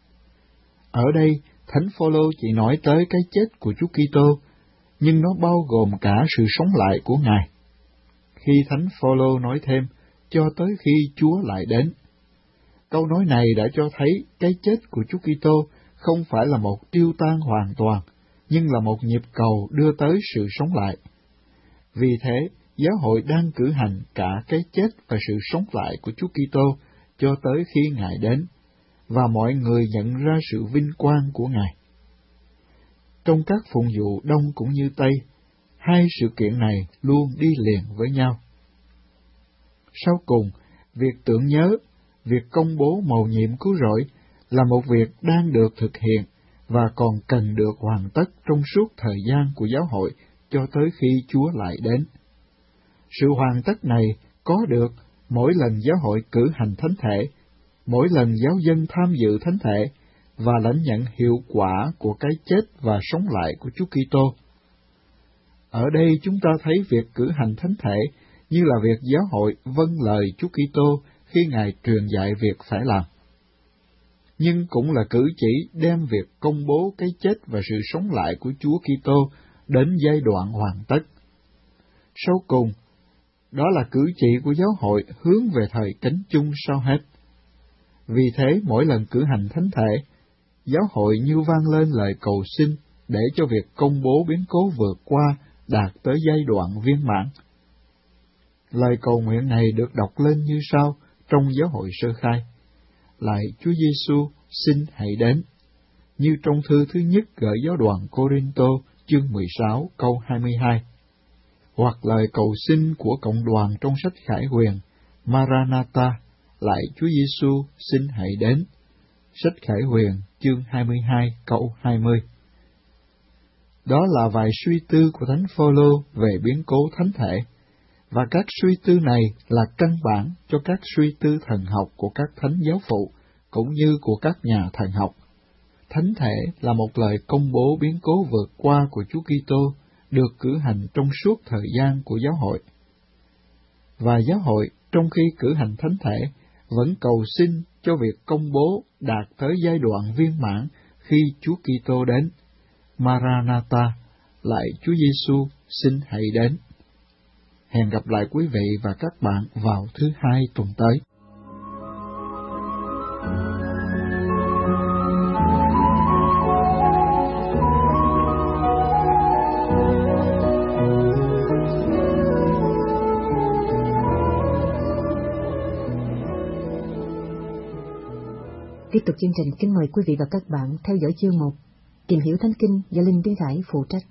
Speaker 2: Ở đây, Thánh Phaolô chỉ nói tới cái chết của Chúa Kitô, nhưng nó bao gồm cả sự sống lại của Ngài. Khi Thánh Phaolô nói thêm, cho tới khi Chúa lại đến, câu nói này đã cho thấy cái chết của Chúa Kitô không phải là một tiêu tan hoàn toàn, nhưng là một nhịp cầu đưa tới sự sống lại. Vì thế, giáo hội đang cử hành cả cái chết và sự sống lại của Chúa Kitô cho tới khi Ngài đến, và mọi người nhận ra sự vinh quang của Ngài. trong các phụng vụ Đông cũng như Tây, hai sự kiện này luôn đi liền với nhau. Sau cùng, việc tưởng nhớ, việc công bố mầu nhiệm cứu rỗi là một việc đang được thực hiện và còn cần được hoàn tất trong suốt thời gian của giáo hội cho tới khi Chúa lại đến. Sự hoàn tất này có được mỗi lần giáo hội cử hành thánh thể, mỗi lần giáo dân tham dự thánh thể và lãnh nhận hiệu quả của cái chết và sống lại của Chúa Kitô. Ở đây chúng ta thấy việc cử hành thánh thể như là việc giáo hội vâng lời Chúa Kitô khi Ngài truyền dạy việc phải làm, nhưng cũng là cử chỉ đem việc công bố cái chết và sự sống lại của Chúa Kitô đến giai đoạn hoàn tất. Sau cùng, đó là cử chỉ của giáo hội hướng về thời cánh chung sau hết. Vì thế, mỗi lần cử hành thánh thể, giáo hội như vang lên lời cầu xin để cho việc công bố biến cố vượt qua đạt tới giai đoạn viên mãn. Lời cầu nguyện này được đọc lên như sau trong giáo hội sơ khai: Lạy Chúa Giêsu, xin hãy đến. Như trong thư thứ nhất gửi giáo đoàn Cô-rinh-tô chương mười sáu câu hai mươi hai. Hoặc lời cầu xin của cộng đoàn trong sách Khải Huyền: Maranatha, lạy Chúa Giêsu, xin hãy đến. Sách Khải Huyền chương hai mươi hai câu hai mươi. Đó là vài suy tư của Thánh Phô-lô về biến cố thánh thể, và các suy tư này là căn bản cho các suy tư thần học của các thánh giáo phụ, cũng như của các nhà thần học. Thánh thể là một lời công bố biến cố vượt qua của Chúa Kitô, được cử hành trong suốt thời gian của giáo hội. Và giáo hội, trong khi cử hành thánh thể, vẫn cầu xin cho việc công bố đạt tới giai đoạn viên mãn khi Chúa Kitô đến. Maranatha, lạy Chúa Giêsu, xin hãy đến. Hẹn gặp lại quý vị và các bạn vào thứ hai tuần tới.
Speaker 1: Tiếp tục chương trình, kính mời quý vị và các bạn theo dõi chương một Tìm hiểu Thánh Kinh do Linh Tiến Khải phụ trách.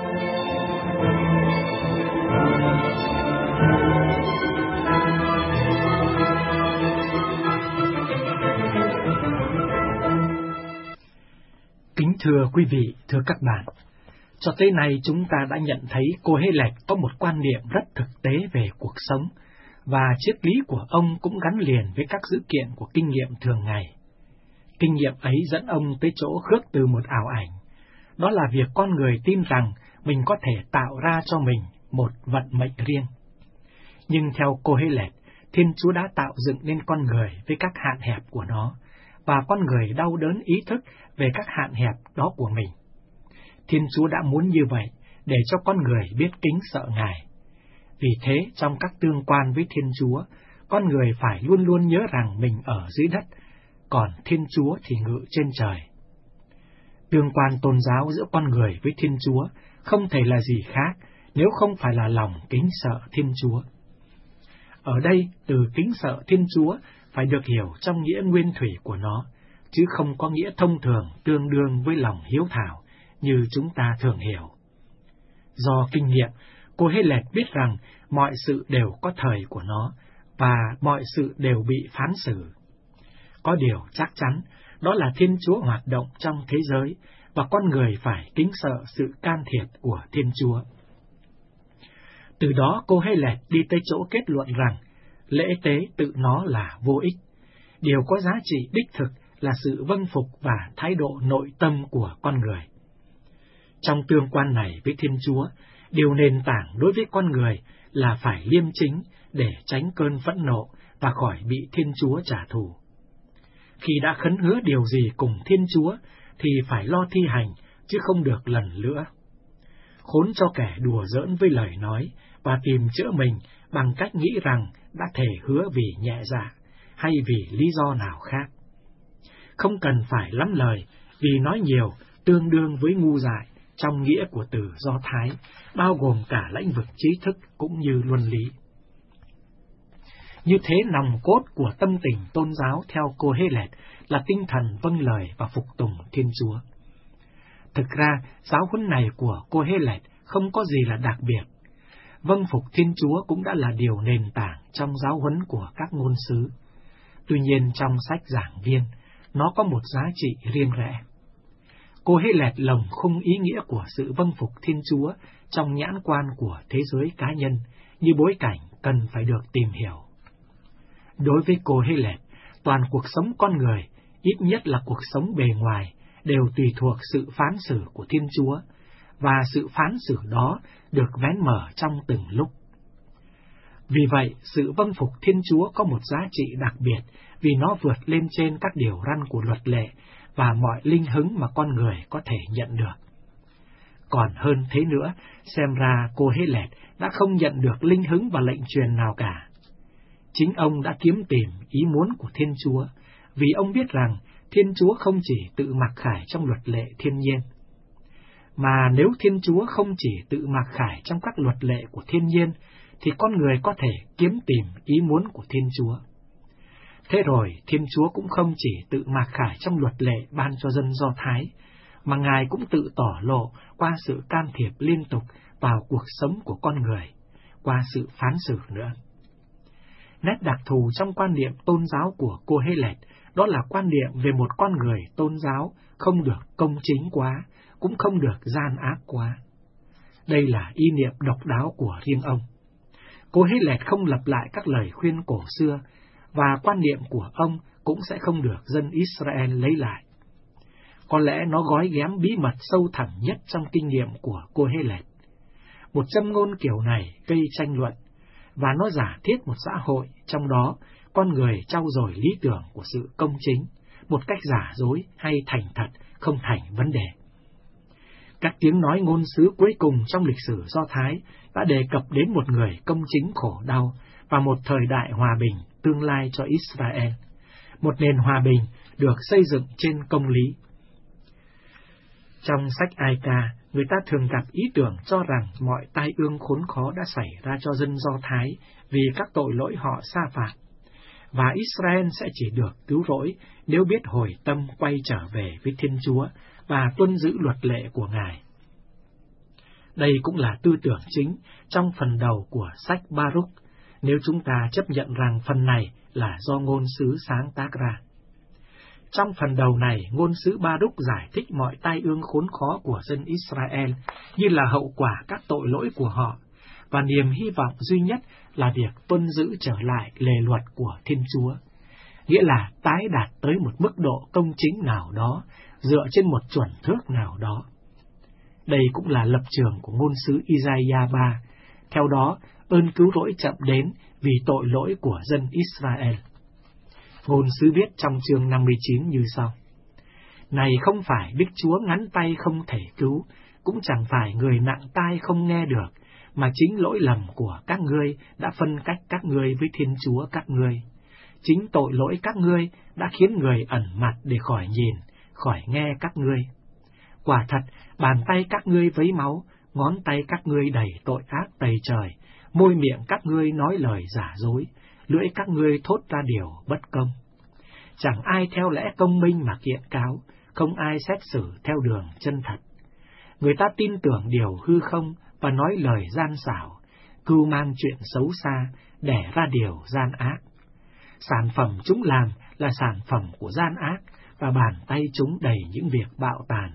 Speaker 3: Kính thưa quý vị, thưa các bạn, cho tới nay chúng ta đã nhận thấy cô Hê-lệch có một quan niệm rất thực tế về cuộc sống, và triết lý của ông cũng gắn liền với các dữ kiện của kinh nghiệm thường ngày. Kinh nghiệm ấy dẫn ông tới chỗ khước từ một ảo ảnh, đó là việc con người tin rằng mình có thể tạo ra cho mình một vận mệnh riêng. Nhưng theo cô Hê-lệch, Thiên Chúa đã tạo dựng nên con người với các hạn hẹp của nó, và con người đau đớn ý thức về các hạn hẹp đó của mình. Thiên Chúa đã muốn như vậy để cho con người biết kính sợ Ngài. Vì thế, trong các tương quan với Thiên Chúa, con người phải luôn luôn nhớ rằng mình ở dưới đất, còn Thiên Chúa thì ngự trên trời. Tương quan tôn giáo giữa con người với Thiên Chúa không thể là gì khác nếu không phải là lòng kính sợ Thiên Chúa. Ở đây, từ kính sợ Thiên Chúa phải được hiểu trong nghĩa nguyên thủy của nó, chứ không có nghĩa thông thường tương đương với lòng hiếu thảo như chúng ta thường hiểu. Do kinh nghiệm, cô Hê-lệch biết rằng mọi sự đều có thời của nó, và mọi sự đều bị phán xử. Có điều chắc chắn, đó là Thiên Chúa hoạt động trong thế giới, và con người phải kính sợ sự can thiệp của Thiên Chúa. Từ đó cô Hê-lệch đi tới chỗ kết luận rằng lễ tế tự nó là vô ích. Điều có giá trị đích thực là sự vâng phục và thái độ nội tâm của con người. Trong tương quan này với Thiên Chúa, điều nền tảng đối với con người là phải liêm chính để tránh cơn phẫn nộ và khỏi bị Thiên Chúa trả thù. Khi đã khấn hứa điều gì cùng Thiên Chúa thì phải lo thi hành, chứ không được lần nữa. Khốn cho kẻ đùa giỡn với lời nói và tìm chữa mình bằng cách nghĩ rằng đã thề hứa vì nhẹ dạ hay vì lý do nào khác. Không cần phải lắm lời, vì nói nhiều tương đương với ngu dại trong nghĩa của từ Do Thái, bao gồm cả lĩnh vực trí thức cũng như luân lý. Như thế, nòng cốt của tâm tình tôn giáo theo cô Hê-lệch là tinh thần vâng lời và phục tùng Thiên Chúa. Thực ra, giáo huấn này của Cô-hê-lẹt không có gì là đặc biệt. Vâng phục Thiên Chúa cũng đã là điều nền tảng trong giáo huấn của các ngôn sứ. Tuy nhiên trong sách giảng viên, nó có một giá trị riêng rẽ. Cô-hê-lẹt lồng khung ý nghĩa của sự vâng phục Thiên Chúa trong nhãn quan của thế giới cá nhân như bối cảnh cần phải được tìm hiểu. Đối với Cô-hê-lẹt, toàn cuộc sống con người, ít nhất là cuộc sống bề ngoài, đều tùy thuộc sự phán xử của Thiên Chúa, và sự phán xử đó được vén mở trong từng lúc. Vì vậy, sự vâng phục Thiên Chúa có một giá trị đặc biệt vì nó vượt lên trên các điều răn của luật lệ và mọi linh hứng mà con người có thể nhận được. Còn hơn thế nữa, xem ra Cô-hê-lẹt đã không nhận được linh hứng và lệnh truyền nào cả. Chính ông đã kiếm tìm ý muốn của Thiên Chúa, vì ông biết rằng Thiên Chúa không chỉ tự mặc khải trong luật lệ thiên nhiên. Mà nếu Thiên Chúa không chỉ tự mặc khải trong các luật lệ của thiên nhiên, thì con người có thể kiếm tìm ý muốn của Thiên Chúa. Thế rồi, Thiên Chúa cũng không chỉ tự mặc khải trong luật lệ ban cho dân Do Thái, mà Ngài cũng tự tỏ lộ qua sự can thiệp liên tục vào cuộc sống của con người, qua sự phán xử nữa. Nét đặc thù trong quan niệm tôn giáo của Cô-hê-lẹt đó là quan niệm về một con người tôn giáo không được công chính quá, cũng không được gian ác quá. Đây là ý niệm độc đáo của riêng ông. Cô-hê-lẹt không lặp lại các lời khuyên cổ xưa, và quan niệm của ông cũng sẽ không được dân Israel lấy lại. Có lẽ nó gói ghém bí mật sâu thẳm nhất trong kinh nghiệm của Cô-hê-lẹt. Một châm ngôn kiểu này gây tranh luận, và nó giả thiết một xã hội trong đó con người trau dồi lý tưởng của sự công chính, một cách giả dối hay thành thật không thành vấn đề. Các tiếng nói ngôn sứ cuối cùng trong lịch sử Do Thái đã đề cập đến một người công chính khổ đau và một thời đại hòa bình tương lai cho Israel, một nền hòa bình được xây dựng trên công lý. Trong sách Ai Ca, người ta thường gặp ý tưởng cho rằng mọi tai ương khốn khó đã xảy ra cho dân Do Thái vì các tội lỗi họ sa phạm, và Israel sẽ chỉ được cứu rỗi nếu biết hồi tâm quay trở về với Thiên Chúa và tuân giữ luật lệ của Ngài. Đây cũng là tư tưởng chính trong phần đầu của sách Baruch, nếu chúng ta chấp nhận rằng phần này là do ngôn sứ sáng tác ra. Trong phần đầu này, ngôn sứ Baruch giải thích mọi tai ương khốn khó của dân Israel như là hậu quả các tội lỗi của họ, và niềm hy vọng duy nhất là việc tuân giữ trở lại lề luật của Thiên Chúa, nghĩa là tái đạt tới một mức độ công chính nào đó, dựa trên một chuẩn thước nào đó. Đây cũng là lập trường của ngôn sứ Isaiah ba, theo đó ơn cứu rỗi chậm đến vì tội lỗi của dân Israel. Ngôn sứ viết trong chương năm mươi chín như sau: Này không phải Đức Chúa ngắn tay không thể cứu, cũng chẳng phải người nặng tai không nghe được, mà chính lỗi lầm của các ngươi đã phân cách các ngươi với Thiên Chúa các ngươi. Chính tội lỗi các ngươi đã khiến người ẩn mặt để khỏi nhìn, khỏi nghe các ngươi. Quả thật, bàn tay các ngươi vấy máu, ngón tay các ngươi đầy tội ác tày trời, môi miệng các ngươi nói lời giả dối, lưỡi các ngươi thốt ra điều bất công. Chẳng ai theo lẽ công minh mà kiện cáo, không ai xét xử theo đường chân thật. Người ta tin tưởng điều hư không và nói lời gian xảo, cưu mang chuyện xấu xa, đẻ ra điều gian ác. Sản phẩm chúng làm là sản phẩm của gian ác, và bàn tay chúng đầy những việc bạo tàn.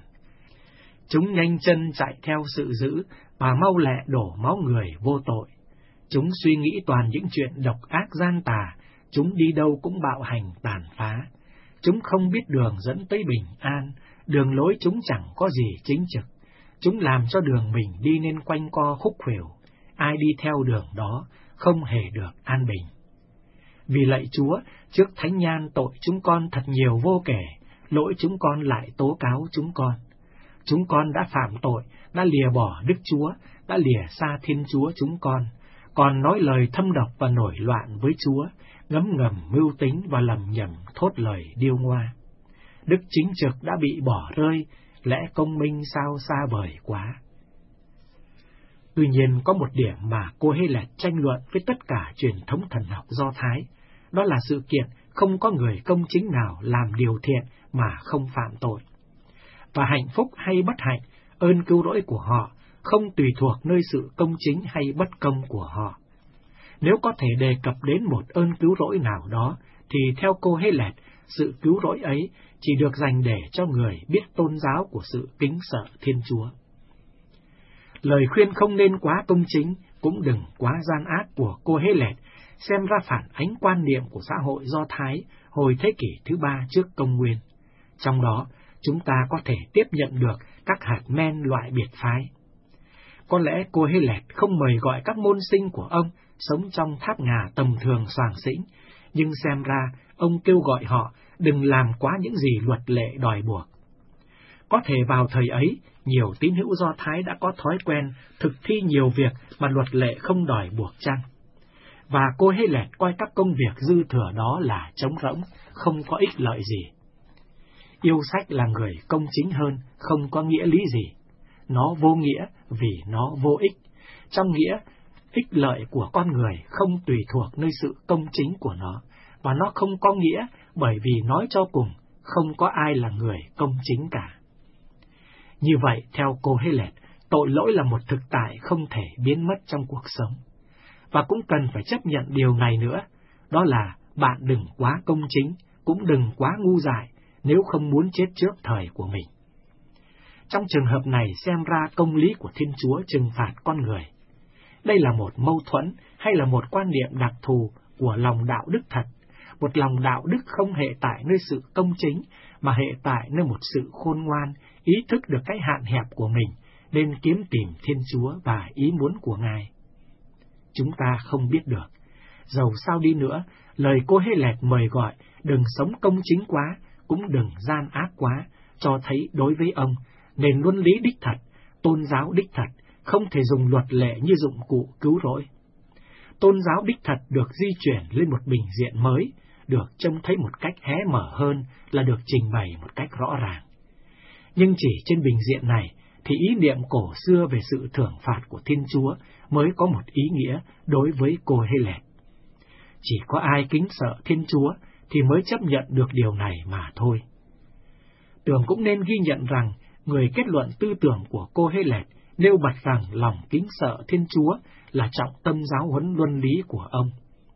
Speaker 3: Chúng nhanh chân chạy theo sự dữ, và mau lẹ đổ máu người vô tội. Chúng suy nghĩ toàn những chuyện độc ác gian tà, chúng đi đâu cũng bạo hành tàn phá. Chúng không biết đường dẫn tới bình an, đường lối chúng chẳng có gì chính trực. Chúng làm cho đường mình đi nên quanh co khúc khuỷu, ai đi theo đường đó không hề được an bình. Vì lạy Chúa, trước thánh nhan tội chúng con thật nhiều vô kể, lỗi chúng con lại tố cáo chúng con. Chúng con đã phạm tội, đã lìa bỏ Đức Chúa, đã lìa xa Thiên Chúa chúng con, còn nói lời thâm độc và nổi loạn với Chúa, ngấm ngầm mưu tính và lầm nhầm thốt lời điêu ngoa. Đức chính trực đã bị bỏ rơi, lẽ công minh sao xa vời quá. Tuy nhiên có một điểm mà Cô-hê-lẹt tranh luận với tất cả truyền thống thần học Do Thái, đó là sự kiện không có người công chính nào làm điều thiện mà không phạm tội. và hạnh phúc hay bất hạnh, ơn cứu rỗi của họ không tùy thuộc nơi sự công chính hay bất công của họ. Nếu có thể đề cập đến một ơn cứu rỗi nào đó, thì theo Cô-hê-lẹt, sự cứu rỗi ấy chỉ được dành để cho người biết tôn giáo của sự kính sợ Thiên Chúa. Lời khuyên không nên quá công chính, cũng đừng quá gian ác của Cô-hê-lẹt xem ra phản ánh quan niệm của xã hội Do Thái hồi thế kỷ thứ ba trước công nguyên. Trong đó, chúng ta có thể tiếp nhận được các hạt men loại biệt phái. Có lẽ Cô-hê-lẹt không mời gọi các môn sinh của ông sống trong tháp ngà tầm thường soàng xĩnh, nhưng xem ra ông kêu gọi họ đừng làm quá những gì luật lệ đòi buộc. Có thể vào thời ấy, nhiều tín hữu Do Thái đã có thói quen thực thi nhiều việc mà luật lệ không đòi buộc chăng? Và Cô-hê-lẹt coi các công việc dư thừa đó là trống rỗng, không có ích lợi gì. Yêu sách là người công chính hơn không có nghĩa lý gì. Nó vô nghĩa vì nó vô ích. Trong nghĩa, ích lợi của con người không tùy thuộc nơi sự công chính của nó, và nó không có nghĩa bởi vì nói cho cùng, không có ai là người công chính cả. Như vậy, theo Cô-hê-lẹt, tội lỗi là một thực tại không thể biến mất trong cuộc sống. Và cũng cần phải chấp nhận điều này nữa, đó là bạn đừng quá công chính, cũng đừng quá ngu dại, nếu không muốn chết trước thời của mình. Trong trường hợp này xem ra công lý của Thiên Chúa trừng phạt con người. Đây là một mâu thuẫn hay là một quan niệm đặc thù của lòng đạo đức thật, một lòng đạo đức không hệ tại nơi sự công chính, mà hệ tại nơi một sự khôn ngoan, ý thức được cái hạn hẹp của mình, nên kiếm tìm Thiên Chúa và ý muốn của Ngài. Chúng ta không biết được. Dầu sao đi nữa, lời Cô-hê-lẹt mời gọi đừng sống công chính quá, cũng đừng gian ác quá, cho thấy đối với ông, nền luân lý đích thật, tôn giáo đích thật, không thể dùng luật lệ như dụng cụ cứu rỗi. Tôn giáo đích thật được di chuyển lên một bình diện mới, được trông thấy một cách hé mở hơn là được trình bày một cách rõ ràng. Nhưng chỉ trên bình diện này, thì ý niệm cổ xưa về sự thưởng phạt của Thiên Chúa mới có một ý nghĩa đối với Cô-hê-lẹt. Chỉ có ai kính sợ Thiên Chúa thì mới chấp nhận được điều này mà thôi. Tưởng cũng nên ghi nhận rằng, người kết luận tư tưởng của Cô-hê-lẹt nêu bật rằng lòng kính sợ Thiên Chúa là trọng tâm giáo huấn luân lý của ông.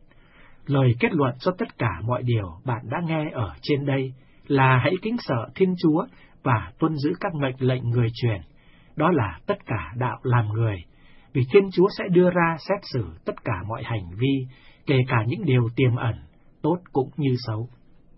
Speaker 3: Lời kết luận cho tất cả mọi điều bạn đã nghe ở trên đây là hãy kính sợ Thiên Chúa và tuân giữ các mệnh lệnh người truyền. Đó là tất cả đạo làm người, vì Thiên Chúa sẽ đưa ra xét xử tất cả mọi hành vi, kể cả những điều tiềm ẩn, tốt cũng như xấu.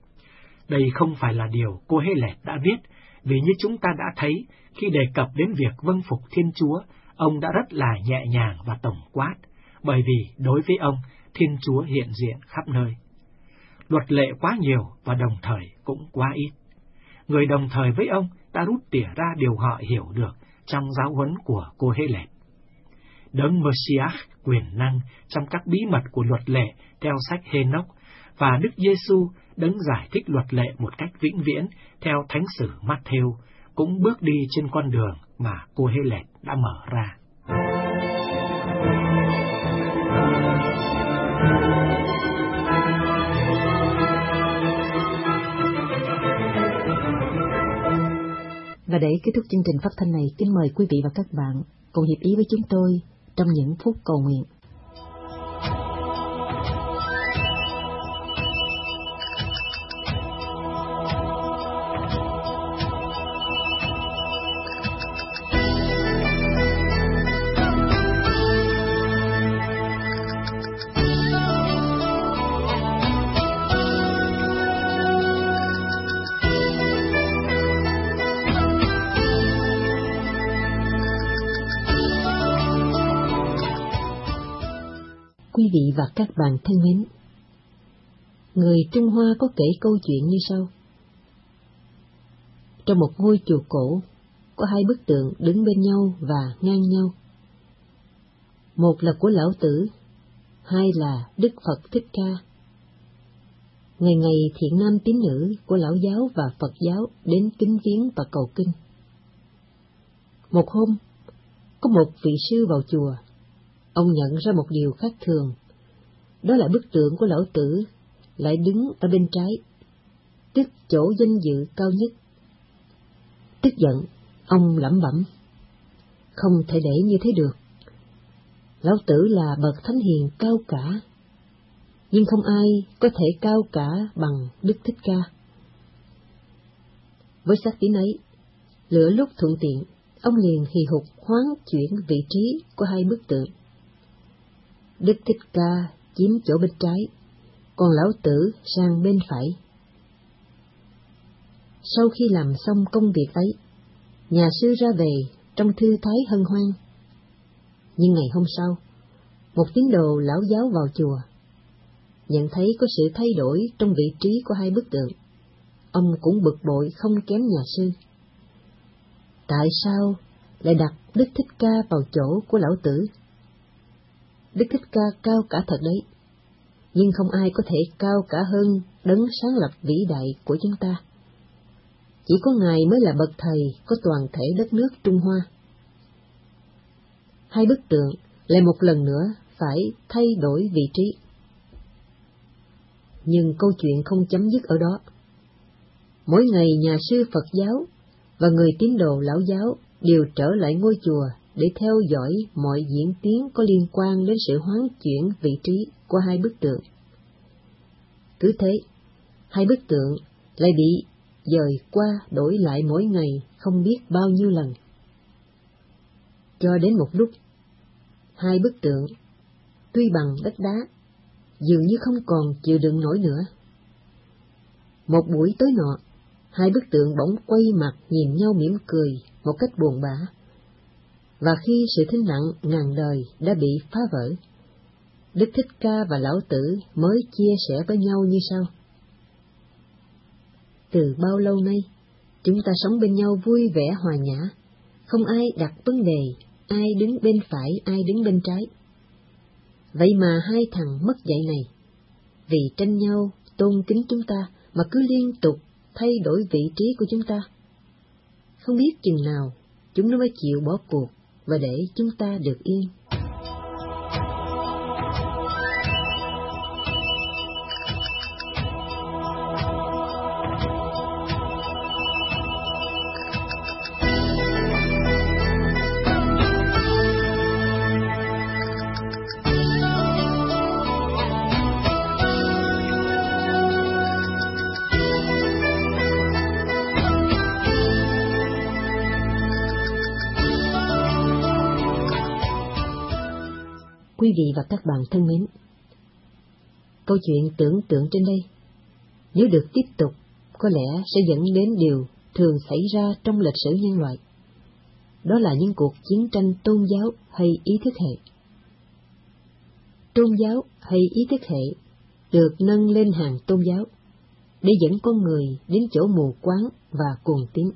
Speaker 3: Đây không phải là điều Cô-hê-lẹt đã viết, vì như chúng ta đã thấy, khi đề cập đến việc vâng phục Thiên Chúa, ông đã rất là nhẹ nhàng và tổng quát, bởi vì đối với ông, Thiên Chúa hiện diện khắp nơi. Luật lệ quá nhiều và đồng thời cũng quá ít. Người đồng thời với ông đã rút tỉa ra điều họ hiểu được trong giáo huấn của Cô-hê-lẹt. Đấng Messiah quyền năng trong các bí mật của luật lệ theo sách Hê-nốc, và Đức Giê-xu đấng giải thích luật lệ một cách vĩnh viễn theo thánh sử Mát-thêu cũng bước đi trên con đường mà Cô-hê-lẹt đã mở ra.
Speaker 1: Và để kết thúc chương trình phát thanh này, kính mời quý vị và các bạn cùng hiệp ý với chúng tôi trong những phút cầu nguyện. Quý vị và các bạn thân mến, người Trung Hoa có kể câu chuyện như sau. Trong một ngôi chùa cổ, có hai bức tượng đứng bên nhau và ngang nhau. Một là của Lão Tử, hai là Đức Phật Thích Ca. Ngày ngày thiện nam tín nữ của Lão giáo và Phật giáo đến kính viếng và cầu kinh. Một hôm, có một vị sư vào chùa. Ông nhận ra một điều khác thường, đó là bức tượng của Lão Tử lại đứng ở bên trái, tức chỗ danh dự cao nhất. Tức giận, ông lẩm bẩm: không thể để như thế được. Lão Tử là bậc thánh hiền cao cả, nhưng không ai có thể cao cả bằng Đức Thích Ca. Với xác tín ấy, lửa lúc thuận tiện, ông liền hì hục hoán chuyển vị trí của hai bức tượng. Đức Thích Ca chiếm chỗ bên trái, còn Lão Tử sang bên phải. Sau khi làm xong công việc ấy, nhà sư ra về trong thư thái hân hoan. Nhưng ngày hôm sau, một tín đồ lão giáo vào chùa, nhận thấy có sự thay đổi trong vị trí của hai bức tượng. Ông cũng bực bội không kém nhà sư. Tại sao lại đặt Đức Thích Ca vào chỗ của Lão Tử? Đức Thích Ca cao cả thật đấy, nhưng không ai có thể cao cả hơn đấng sáng lập vĩ đại của chúng ta. Chỉ có Ngài mới là bậc thầy có toàn thể đất nước Trung Hoa. Hai bức tượng lại một lần nữa phải thay đổi vị trí. Nhưng câu chuyện không chấm dứt ở đó. Mỗi ngày nhà sư Phật giáo và người tín đồ lão giáo đều trở lại ngôi chùa để theo dõi mọi diễn tiến có liên quan đến sự hoán chuyển vị trí của hai bức tượng. Cứ thế, hai bức tượng lại bị dời qua đổi lại mỗi ngày không biết bao nhiêu lần. Cho đến một lúc, hai bức tượng, tuy bằng đất đá, dường như không còn chịu đựng nổi nữa. Một buổi tối nọ, hai bức tượng bỗng quay mặt nhìn nhau mỉm cười một cách buồn bã. Và khi sự thinh lặng ngàn đời đã bị phá vỡ, Đức Thích Ca và Lão Tử mới chia sẻ với nhau như sau: từ bao lâu nay, chúng ta sống bên nhau vui vẻ hòa nhã, không ai đặt vấn đề ai đứng bên phải ai đứng bên trái. Vậy mà hai thằng mất dạy này, vì tranh nhau tôn kính chúng ta mà cứ liên tục thay đổi vị trí của chúng ta. Không biết chừng nào chúng nó mới chịu bỏ cuộc và để chúng ta được yên. Quý vị và các bạn thân mến, câu chuyện tưởng tượng trên đây, nếu được tiếp tục, có lẽ sẽ dẫn đến điều thường xảy ra trong lịch sử nhân loại. Đó là những cuộc chiến tranh tôn giáo hay ý thức hệ. Tôn giáo hay ý thức hệ được nâng lên hàng tôn giáo để dẫn con người đến chỗ mù quáng và cuồng tín.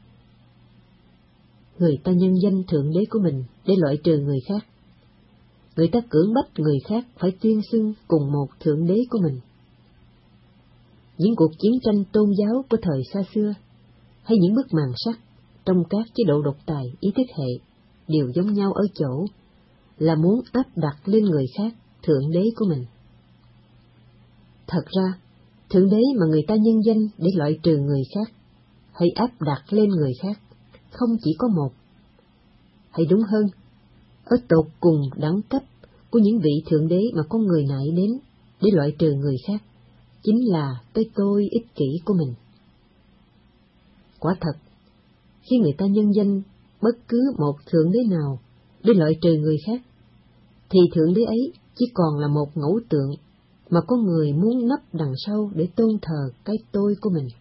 Speaker 1: Người ta nhân danh thượng đế của mình để loại trừ người khác. Người ta cưỡng bách người khác phải tuyên xưng cùng một thượng đế của mình. Những cuộc chiến tranh tôn giáo của thời xa xưa, hay những bức màn sắt trong các chế độ độc tài ý thức hệ, đều giống nhau ở chỗ là muốn áp đặt lên người khác thượng đế của mình. Thật ra, thượng đế mà người ta nhân danh để loại trừ người khác, hay áp đặt lên người khác, không chỉ có một. Hay đúng hơn, ở tột cùng đẳng cấp của những vị thượng đế mà con người nại đến để loại trừ người khác, chính là cái tôi ích kỷ của mình. Quả thật, khi người ta nhân danh bất cứ một thượng đế nào để loại trừ người khác, thì thượng đế ấy chỉ còn là một ngẫu tượng mà con người muốn nấp đằng sau để tôn thờ cái tôi của mình.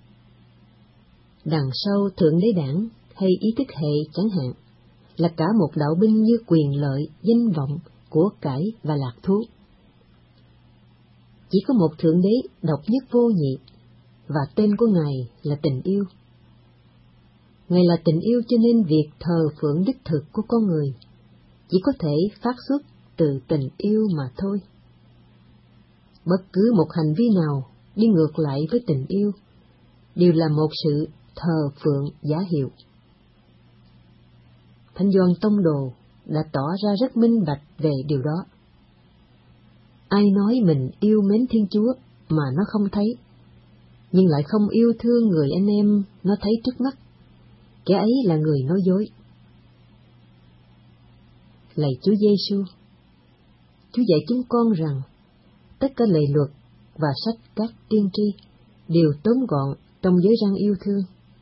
Speaker 1: Đằng sau thượng đế đảng hay ý thức hệ chẳng hạn, là cả một đạo binh như quyền lợi, danh vọng, của cải và lạc thú. Chỉ có một thượng đế độc nhất vô nhị, và tên của Ngài là tình yêu. Ngài là tình yêu, cho nên việc thờ phượng đích thực của con người chỉ có thể phát xuất từ tình yêu mà thôi. Bất cứ một hành vi nào đi ngược lại với tình yêu đều là một sự thờ phượng giả hiệu. Thánh Gioan Tông Đồ đã tỏ ra rất minh bạch về điều đó. Ai nói mình yêu mến Thiên Chúa mà nó không thấy, nhưng lại không yêu thương người anh em nó thấy trước mắt, kẻ ấy là người nói dối. Lạy Chúa Giêsu, Chúa dạy chúng con rằng tất cả lề luật và sách các tiên tri đều tóm gọn trong giới răn yêu thương.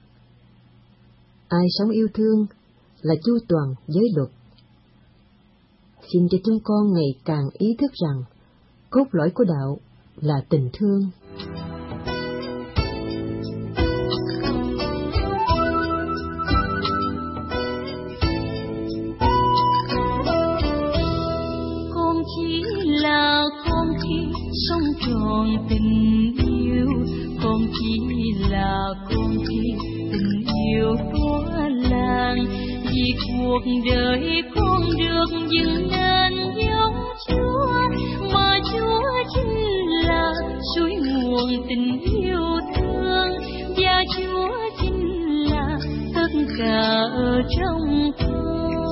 Speaker 1: Ai sống yêu thương là chu toàn giới luật. Xin cho chúng con ngày càng ý thức rằng cốt lõi của đạo là tình thương.
Speaker 4: Con chỉ là con chỉ sống tròn tình yêu, con chỉ là con chỉ tình yêu của làng, vì cuộc đời con được dựng nên giống Chúa, mà Chúa chính là suối nguồn tình yêu thương, và Chúa chính là tất cả ở trong con.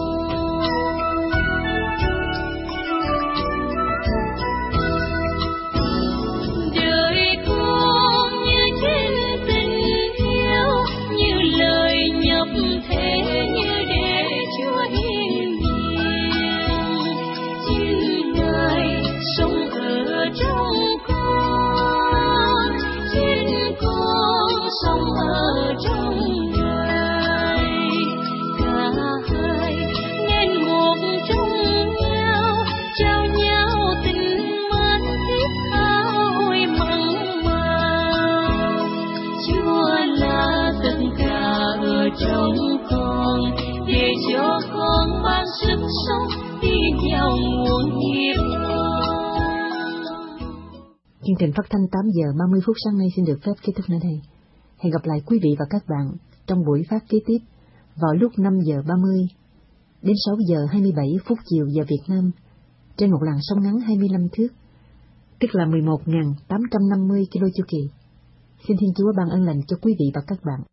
Speaker 4: Đời con như trên tình yêu, như lời nhập thế, như để Chúa hiển nhiên, xin Ngài sống ở trong con, xin con sống ở trong Ngài, cả hai nên một trong nhau, trao nhau tình mến thiết tha ôi mặn mà. Chúa là tất cả ở trong con, để cho con ban sức sống đi theo nguồn hiệp thương.
Speaker 1: Chương trình phát thanh tám giờ ba mươi phút sáng nay xin được phép kết thúc nơi đây. Hẹn gặp lại quý vị và các bạn trong buổi phát kế tiếp vào lúc năm giờ ba mươi đến sáu giờ hai mươi bảy phút chiều giờ Việt Nam trên một làn sóng ngắn hai mươi lăm thước, tức là mười một nghìn tám trăm năm mươi ki lô chu kỳ. Xin Thiên Chúa ban ơn lành cho quý vị và các bạn.